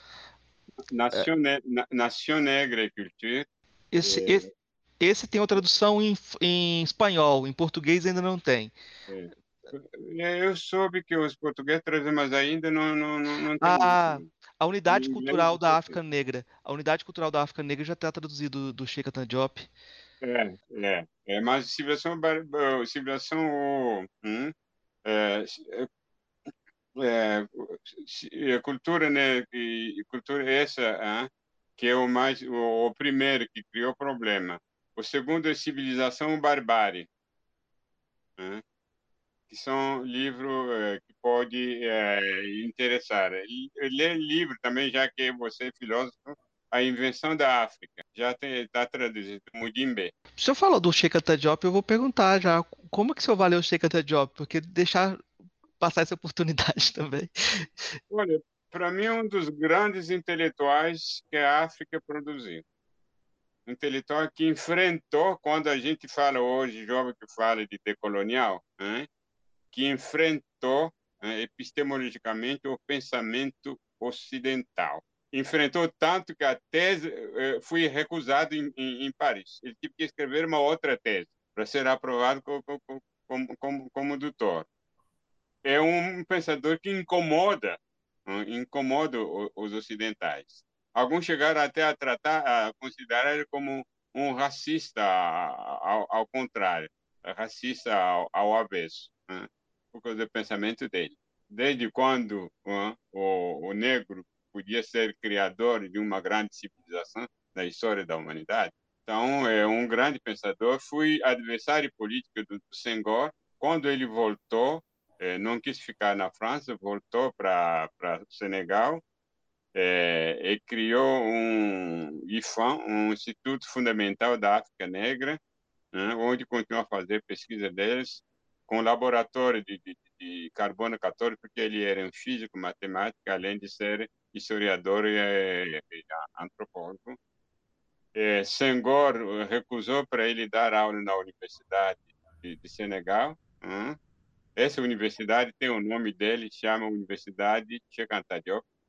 Eh, Nation, Ne- Na- Nation Negra et Culture. Esse, esse, esse tem uma tradução em, em espanhol, em português ainda não tem. É, é, eu soube que os portugueses trazem, mas ainda não, não, não, não tem muito. A, a Em Unidade inglês Cultural da você África tem. Negra. A Unidade Cultural da África Negra já está traduzido do Cheikh Anta Diop. É, é, é, mas civilização, bar- bar- civilização hum, é, é, é, cultura, né, e, e cultura essa, ah, que é o mais, o, o primeiro que criou o problema. O segundo é civilização barbárie, ah, que são livros eh, que pode eh, interessar. E ler livro também, já que você é filósofo, A Invenção da África, já está traduzido, Mudimbe. O senhor falou do Sheikh Anta Diop, eu vou perguntar já, como que o senhor valeu o Sheikh Anta Diop? Porque deixar passar essa oportunidade também. Olha, para mim é um dos grandes intelectuais que a África produziu. Intelectual que enfrentou, quando a gente fala hoje, jovem que fala de decolonial, né, que enfrentou né, epistemologicamente o pensamento ocidental. Enfrentou tanto que a tese eh, foi recusada em, em, em Paris. Ele teve que escrever uma outra tese para ser aprovado como, como, como, como doutor. É um pensador que incomoda, né, incomoda os ocidentais. Alguns chegaram até a tratar, a considerar ele como um racista, ao, ao contrário, racista ao, ao avesso, né, por causa do pensamento dele. Desde quando né, o, o negro podia ser criador de uma grande civilização na história da humanidade. Então, é um grande pensador. Fui adversário político do, do Senghor. Quando ele voltou, eh, não quis ficar na França, voltou para para Senegal é, e criou um I F A M, um Instituto Fundamental da África Negra, né, onde continua a fazer pesquisa deles com laboratório de, de, de carbono quatorze, porque ele era um físico, matemático, além de ser historiador e, e antropólogo. É, Senghor recusou para ele dar aula na Universidade de, de Senegal. Né? Essa universidade tem o nome dele, chama Universidade Cheikh Anta Diop,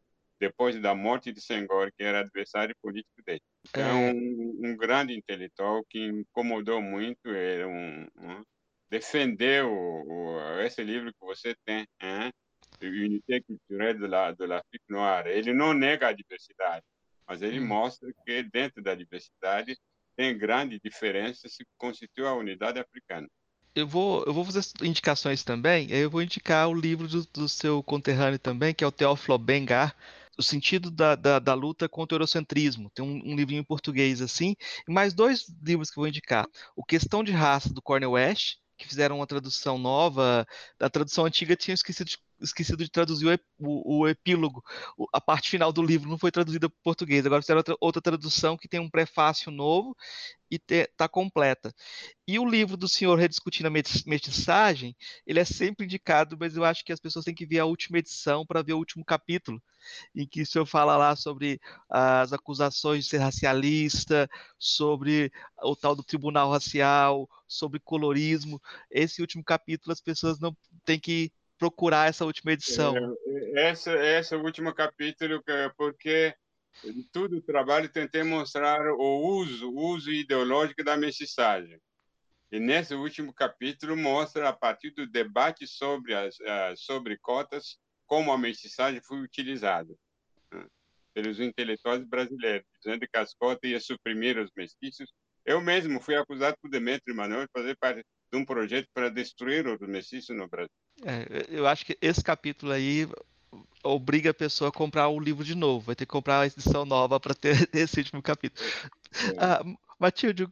depois da morte de Senghor, que era adversário político dele. Então, É. um, um grande intelectual que incomodou muito, era um, um defendeu o, o, esse livro que você tem, hein? Unité culturelle de la, de l'Afrique noire. Ele não nega a diversidade, mas ele Hum. mostra que dentro da diversidade tem grande diferença se constitui a unidade africana. Eu vou, eu vou fazer indicações também, aí eu vou indicar o livro do, do seu conterrâneo também, que é o Théophile Obenga, O Sentido da, da, da Luta contra o Eurocentrismo. Tem um, um livrinho em português assim, e mais dois livros que eu vou indicar. O Questão de Raça, do Cornel West, que fizeram uma tradução nova. Da tradução antiga tinham esquecido de, esquecido de traduzir o, ep, o, o epílogo. O, a parte final do livro não foi traduzida para o português. Agora fizeram outra, outra tradução que tem um prefácio novo e está completa. E o livro do senhor Rediscutindo a Mestiçagem, ele é sempre indicado, mas eu acho que as pessoas têm que ver a última edição para ver o último capítulo, em que o senhor fala lá sobre as acusações de ser racista, sobre o tal do tribunal racial, sobre colorismo. Esse último capítulo as pessoas não têm que procurar essa última edição. É, essa, esse último capítulo, porque em todo o trabalho tentei mostrar o uso, o uso ideológico da mestiçagem. E nesse último capítulo mostra, a partir do debate sobre as uh, sobre cotas, como a mestiçagem foi utilizada, né, pelos intelectuais brasileiros, dizendo que as cotas iam suprimir os mestiços. Eu mesmo fui acusado por Demetrio Manuel de fazer parte de um projeto para destruir os mestiços no Brasil. É, eu acho que esse capítulo aí obriga a pessoa a comprar o livro de novo. Vai ter que comprar a edição nova para ter esse último capítulo. É. Ah, Matilde,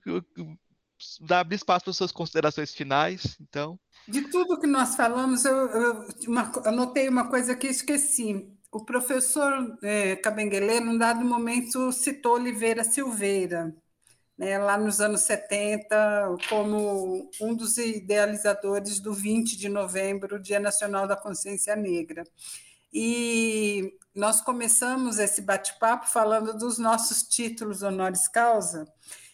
dá espaço para suas considerações finais, então. De tudo que nós falamos, eu, eu uma, anotei uma coisa que esqueci. O professor é, Kabengele, num dado momento, citou Oliveira Silveira, né, lá nos anos setenta, como um dos idealizadores do vinte de novembro, Dia Nacional da Consciência Negra. E nós começamos esse bate-papo falando dos nossos títulos honoris causa.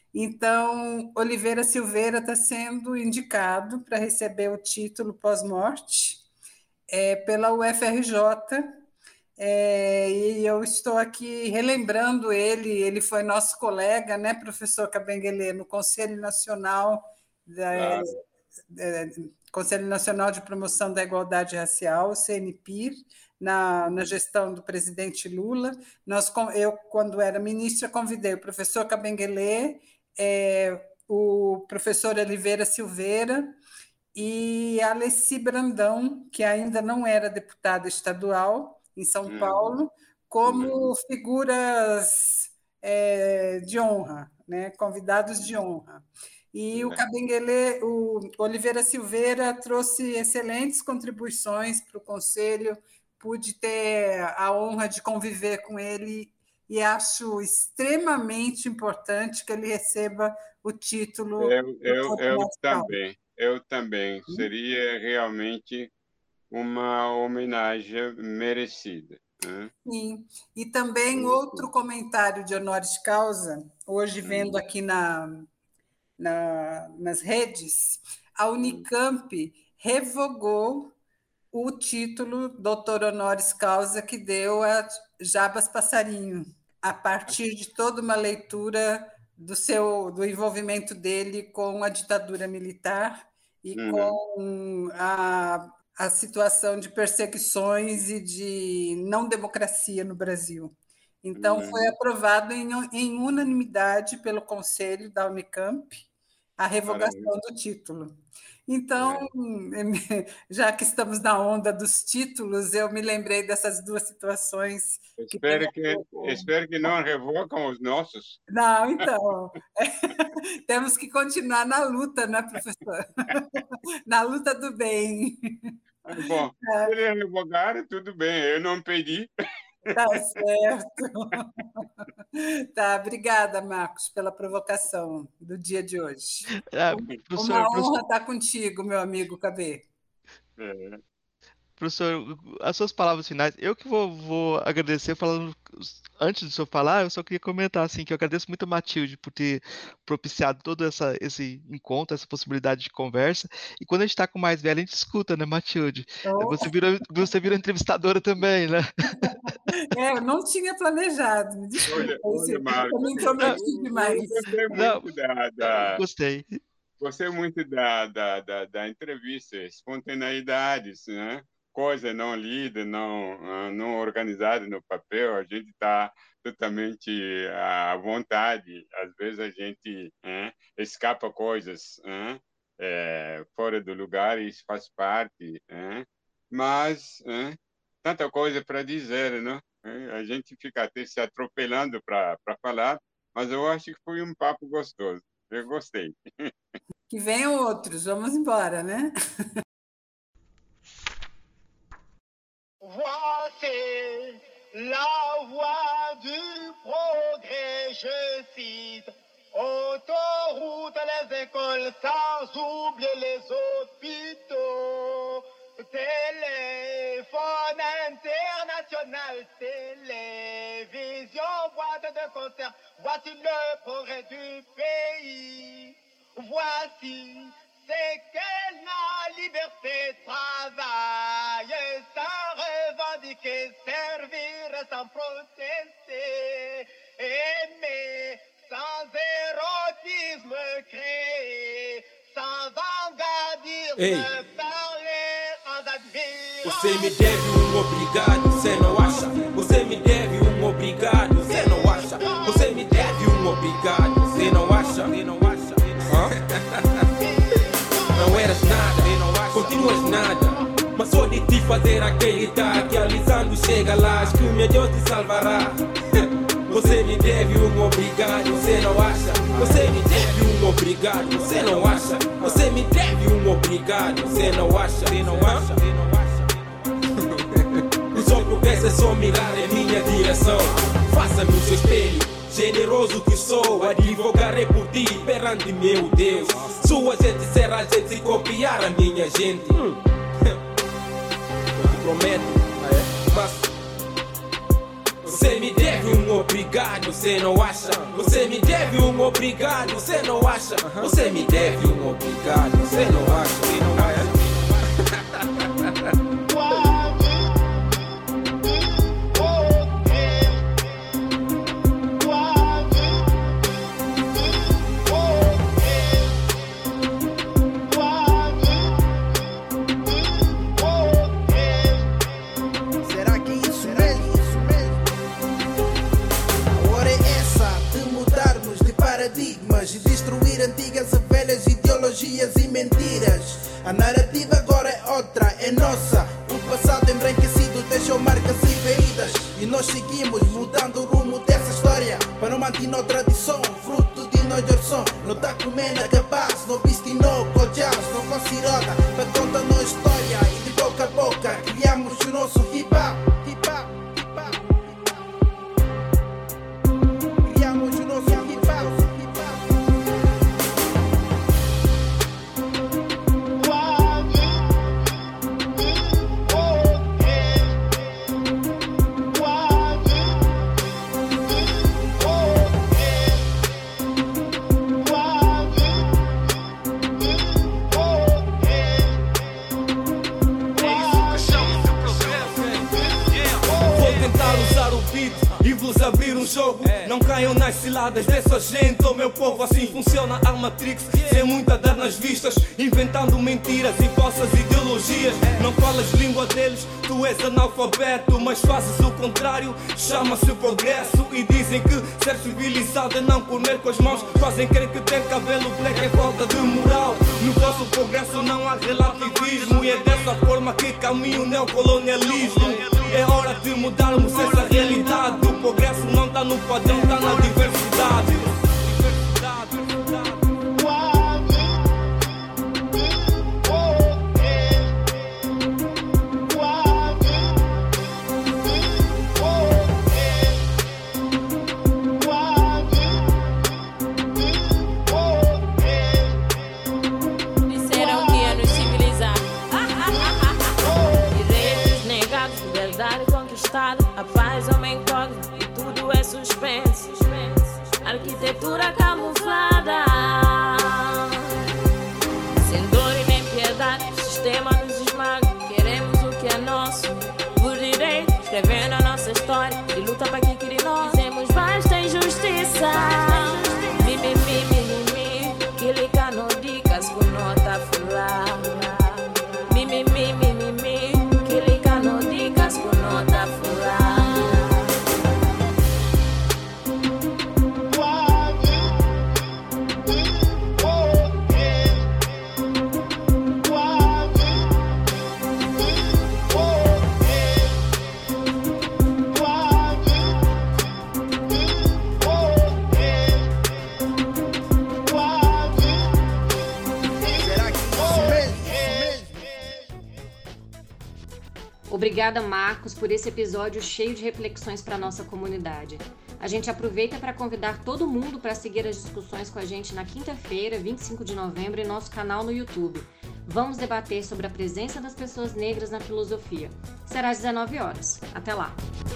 Então, Oliveira Silveira está sendo indicado para receber o título pós-morte é, pela U F R J, é, e eu estou aqui relembrando ele, ele foi nosso colega, né, professor Kabengele, no Conselho Nacional, da, claro. é, Conselho Nacional de Promoção da Igualdade Racial, o C N P I R, na, na gestão do presidente Lula. Nós, eu, quando era ministra, convidei o professor Kabengele, é, o professor Oliveira Silveira e a Alessi Brandão, que ainda não era deputada estadual em São hum. Paulo, como hum. figuras é, de honra, né, convidados de honra. E hum. o Kabengele, o Oliveira Silveira trouxe excelentes contribuições para o Conselho, pude ter a honra de conviver com ele e acho extremamente importante que ele receba o título. Eu, eu, eu também, eu também. Hum? Seria realmente uma homenagem merecida. Né? Sim, e também outro comentário de honoris causa, hoje vendo hum. aqui na, na, nas redes, a Unicamp revogou o título doutor honoris causa que deu a Jabas Passarinho, a partir de toda uma leitura do seu do envolvimento dele com a ditadura militar e uhum. com a, a situação de perseguições e de não democracia no Brasil. Então, uhum. foi aprovado em, em unanimidade pelo Conselho da Unicamp a revogação Maravilha. do título. Então, é. já que estamos na onda dos títulos, eu me lembrei dessas duas situações. Espero que, que, espero que não revogam os nossos. Não, então. É, temos que continuar na luta, né, professor? Na luta do bem. Bom, é. se eles revogarem, tudo bem, eu não pedi. Tá certo. Tá, obrigada, Marcos, pela provocação do dia de hoje. É, professor, Uma honra professor... estar contigo, meu amigo Cabê. É. Professor, as suas palavras finais, eu que vou, vou agradecer, falando, antes do senhor falar, eu só queria comentar assim, que eu agradeço muito a Matilde por ter propiciado todo essa, esse encontro, essa possibilidade de conversa, e quando a gente está com o mais velho, a gente escuta, né, Matilde? Oh. Você virou, você virou entrevistadora também, né? É, eu não tinha planejado, me desculpa. Olha, olha, Marcos, eu me intrometi demais. Eu gostei Não, muito da, da, gostei. gostei muito da, da, da, da entrevista, espontaneidades, né? Coisa não lida, não, não organizada no papel, a gente está totalmente à vontade. Às vezes a gente é, escapa coisas é, é, fora do lugar e isso faz parte. É, mas é, tanta coisa para dizer, né? É, a gente fica até se atropelando para falar, mas eu acho que foi um papo gostoso. Eu gostei. Que venham outros, vamos embora, né? Voici la voie du progrès, je cite. Autoroute, les écoles, sans oublier les hôpitaux. Téléphone international, télévision, boîte de concert. Voici le progrès du pays. Voici c'est qu'elle n'a liberté, travail sans revendiquer, servir sans protester, aimer sans érotisme, créer sans vanguardisme, Ei. parler sans admirer. Você me deve um obrigado, você não acha? Você me deve um obrigado, você não acha? Você me deve um obrigado, você não acha? Você não acha? Hã? Não eras nada, continuas nada. Mas só de te fazer acreditar que alisando chega lá, acho que o meu Deus te salvará. Você me deve um obrigado, você não acha? Você me deve um obrigado, você não acha? Você me deve um obrigado, você não acha? Você não acha? O seu progresso é só mirar em minha direção. Faça-me o seu espelho, generoso que sou, advogarei por ti perante meu Deus. Sua gente será gente se copiar a minha gente. Hum. Eu te prometo, mas você me deve um obrigado, você não acha? Você me deve um obrigado, você não acha? Você me deve um obrigado, você não acha? Você não acha? E destruir antigas e velhas ideologias e mentiras. A narrativa agora é outra, é nossa. O passado embranquecido deixou marcas e feridas, e nós seguimos mudando o rumo dessa história para não manter a tradição, fruto de nós som. Não tá comendo a capaz, não viste no jazz, não consiroda, para contar nossa história. E de boca a boca criamos o nosso hip hop. Hip hop, hip hop, criamos o nosso hip hop. Abrir um jogo, é. Não caiam nas ciladas dessa gente, oh meu povo, assim funciona a Matrix, yeah. Sem muita dar nas vistas, inventando mentiras e falsas ideologias, é. Não falas língua deles, tu és analfabeto, mas fazes o contrário, chama-se progresso. E dizem que ser civilizado é não comer com as mãos, fazem crer que ter cabelo black é falta de moral. No vosso progresso não há relativismo, e é dessa forma que caminha o neocolonialismo. É hora de mudarmos essa realidade. O progresso não está no padrão, está na diversidade. Disseram que ia nos civilizar. Direitos negados, liberdade conquistada, a paz aumentou e tudo é suspenso. Arquitetura camuflada, sem dor e nem piedade, o sistema nos esmaga. Queremos o que é nosso, por direito, escrevendo a nossa história. Obrigada, Marcos, por esse episódio cheio de reflexões para a nossa comunidade. A gente aproveita para convidar todo mundo para seguir as discussões com a gente na quinta-feira, vinte e cinco de novembro, em nosso canal no YouTube. Vamos debater sobre a presença das pessoas negras na filosofia. Será às dezenove horas. Até lá!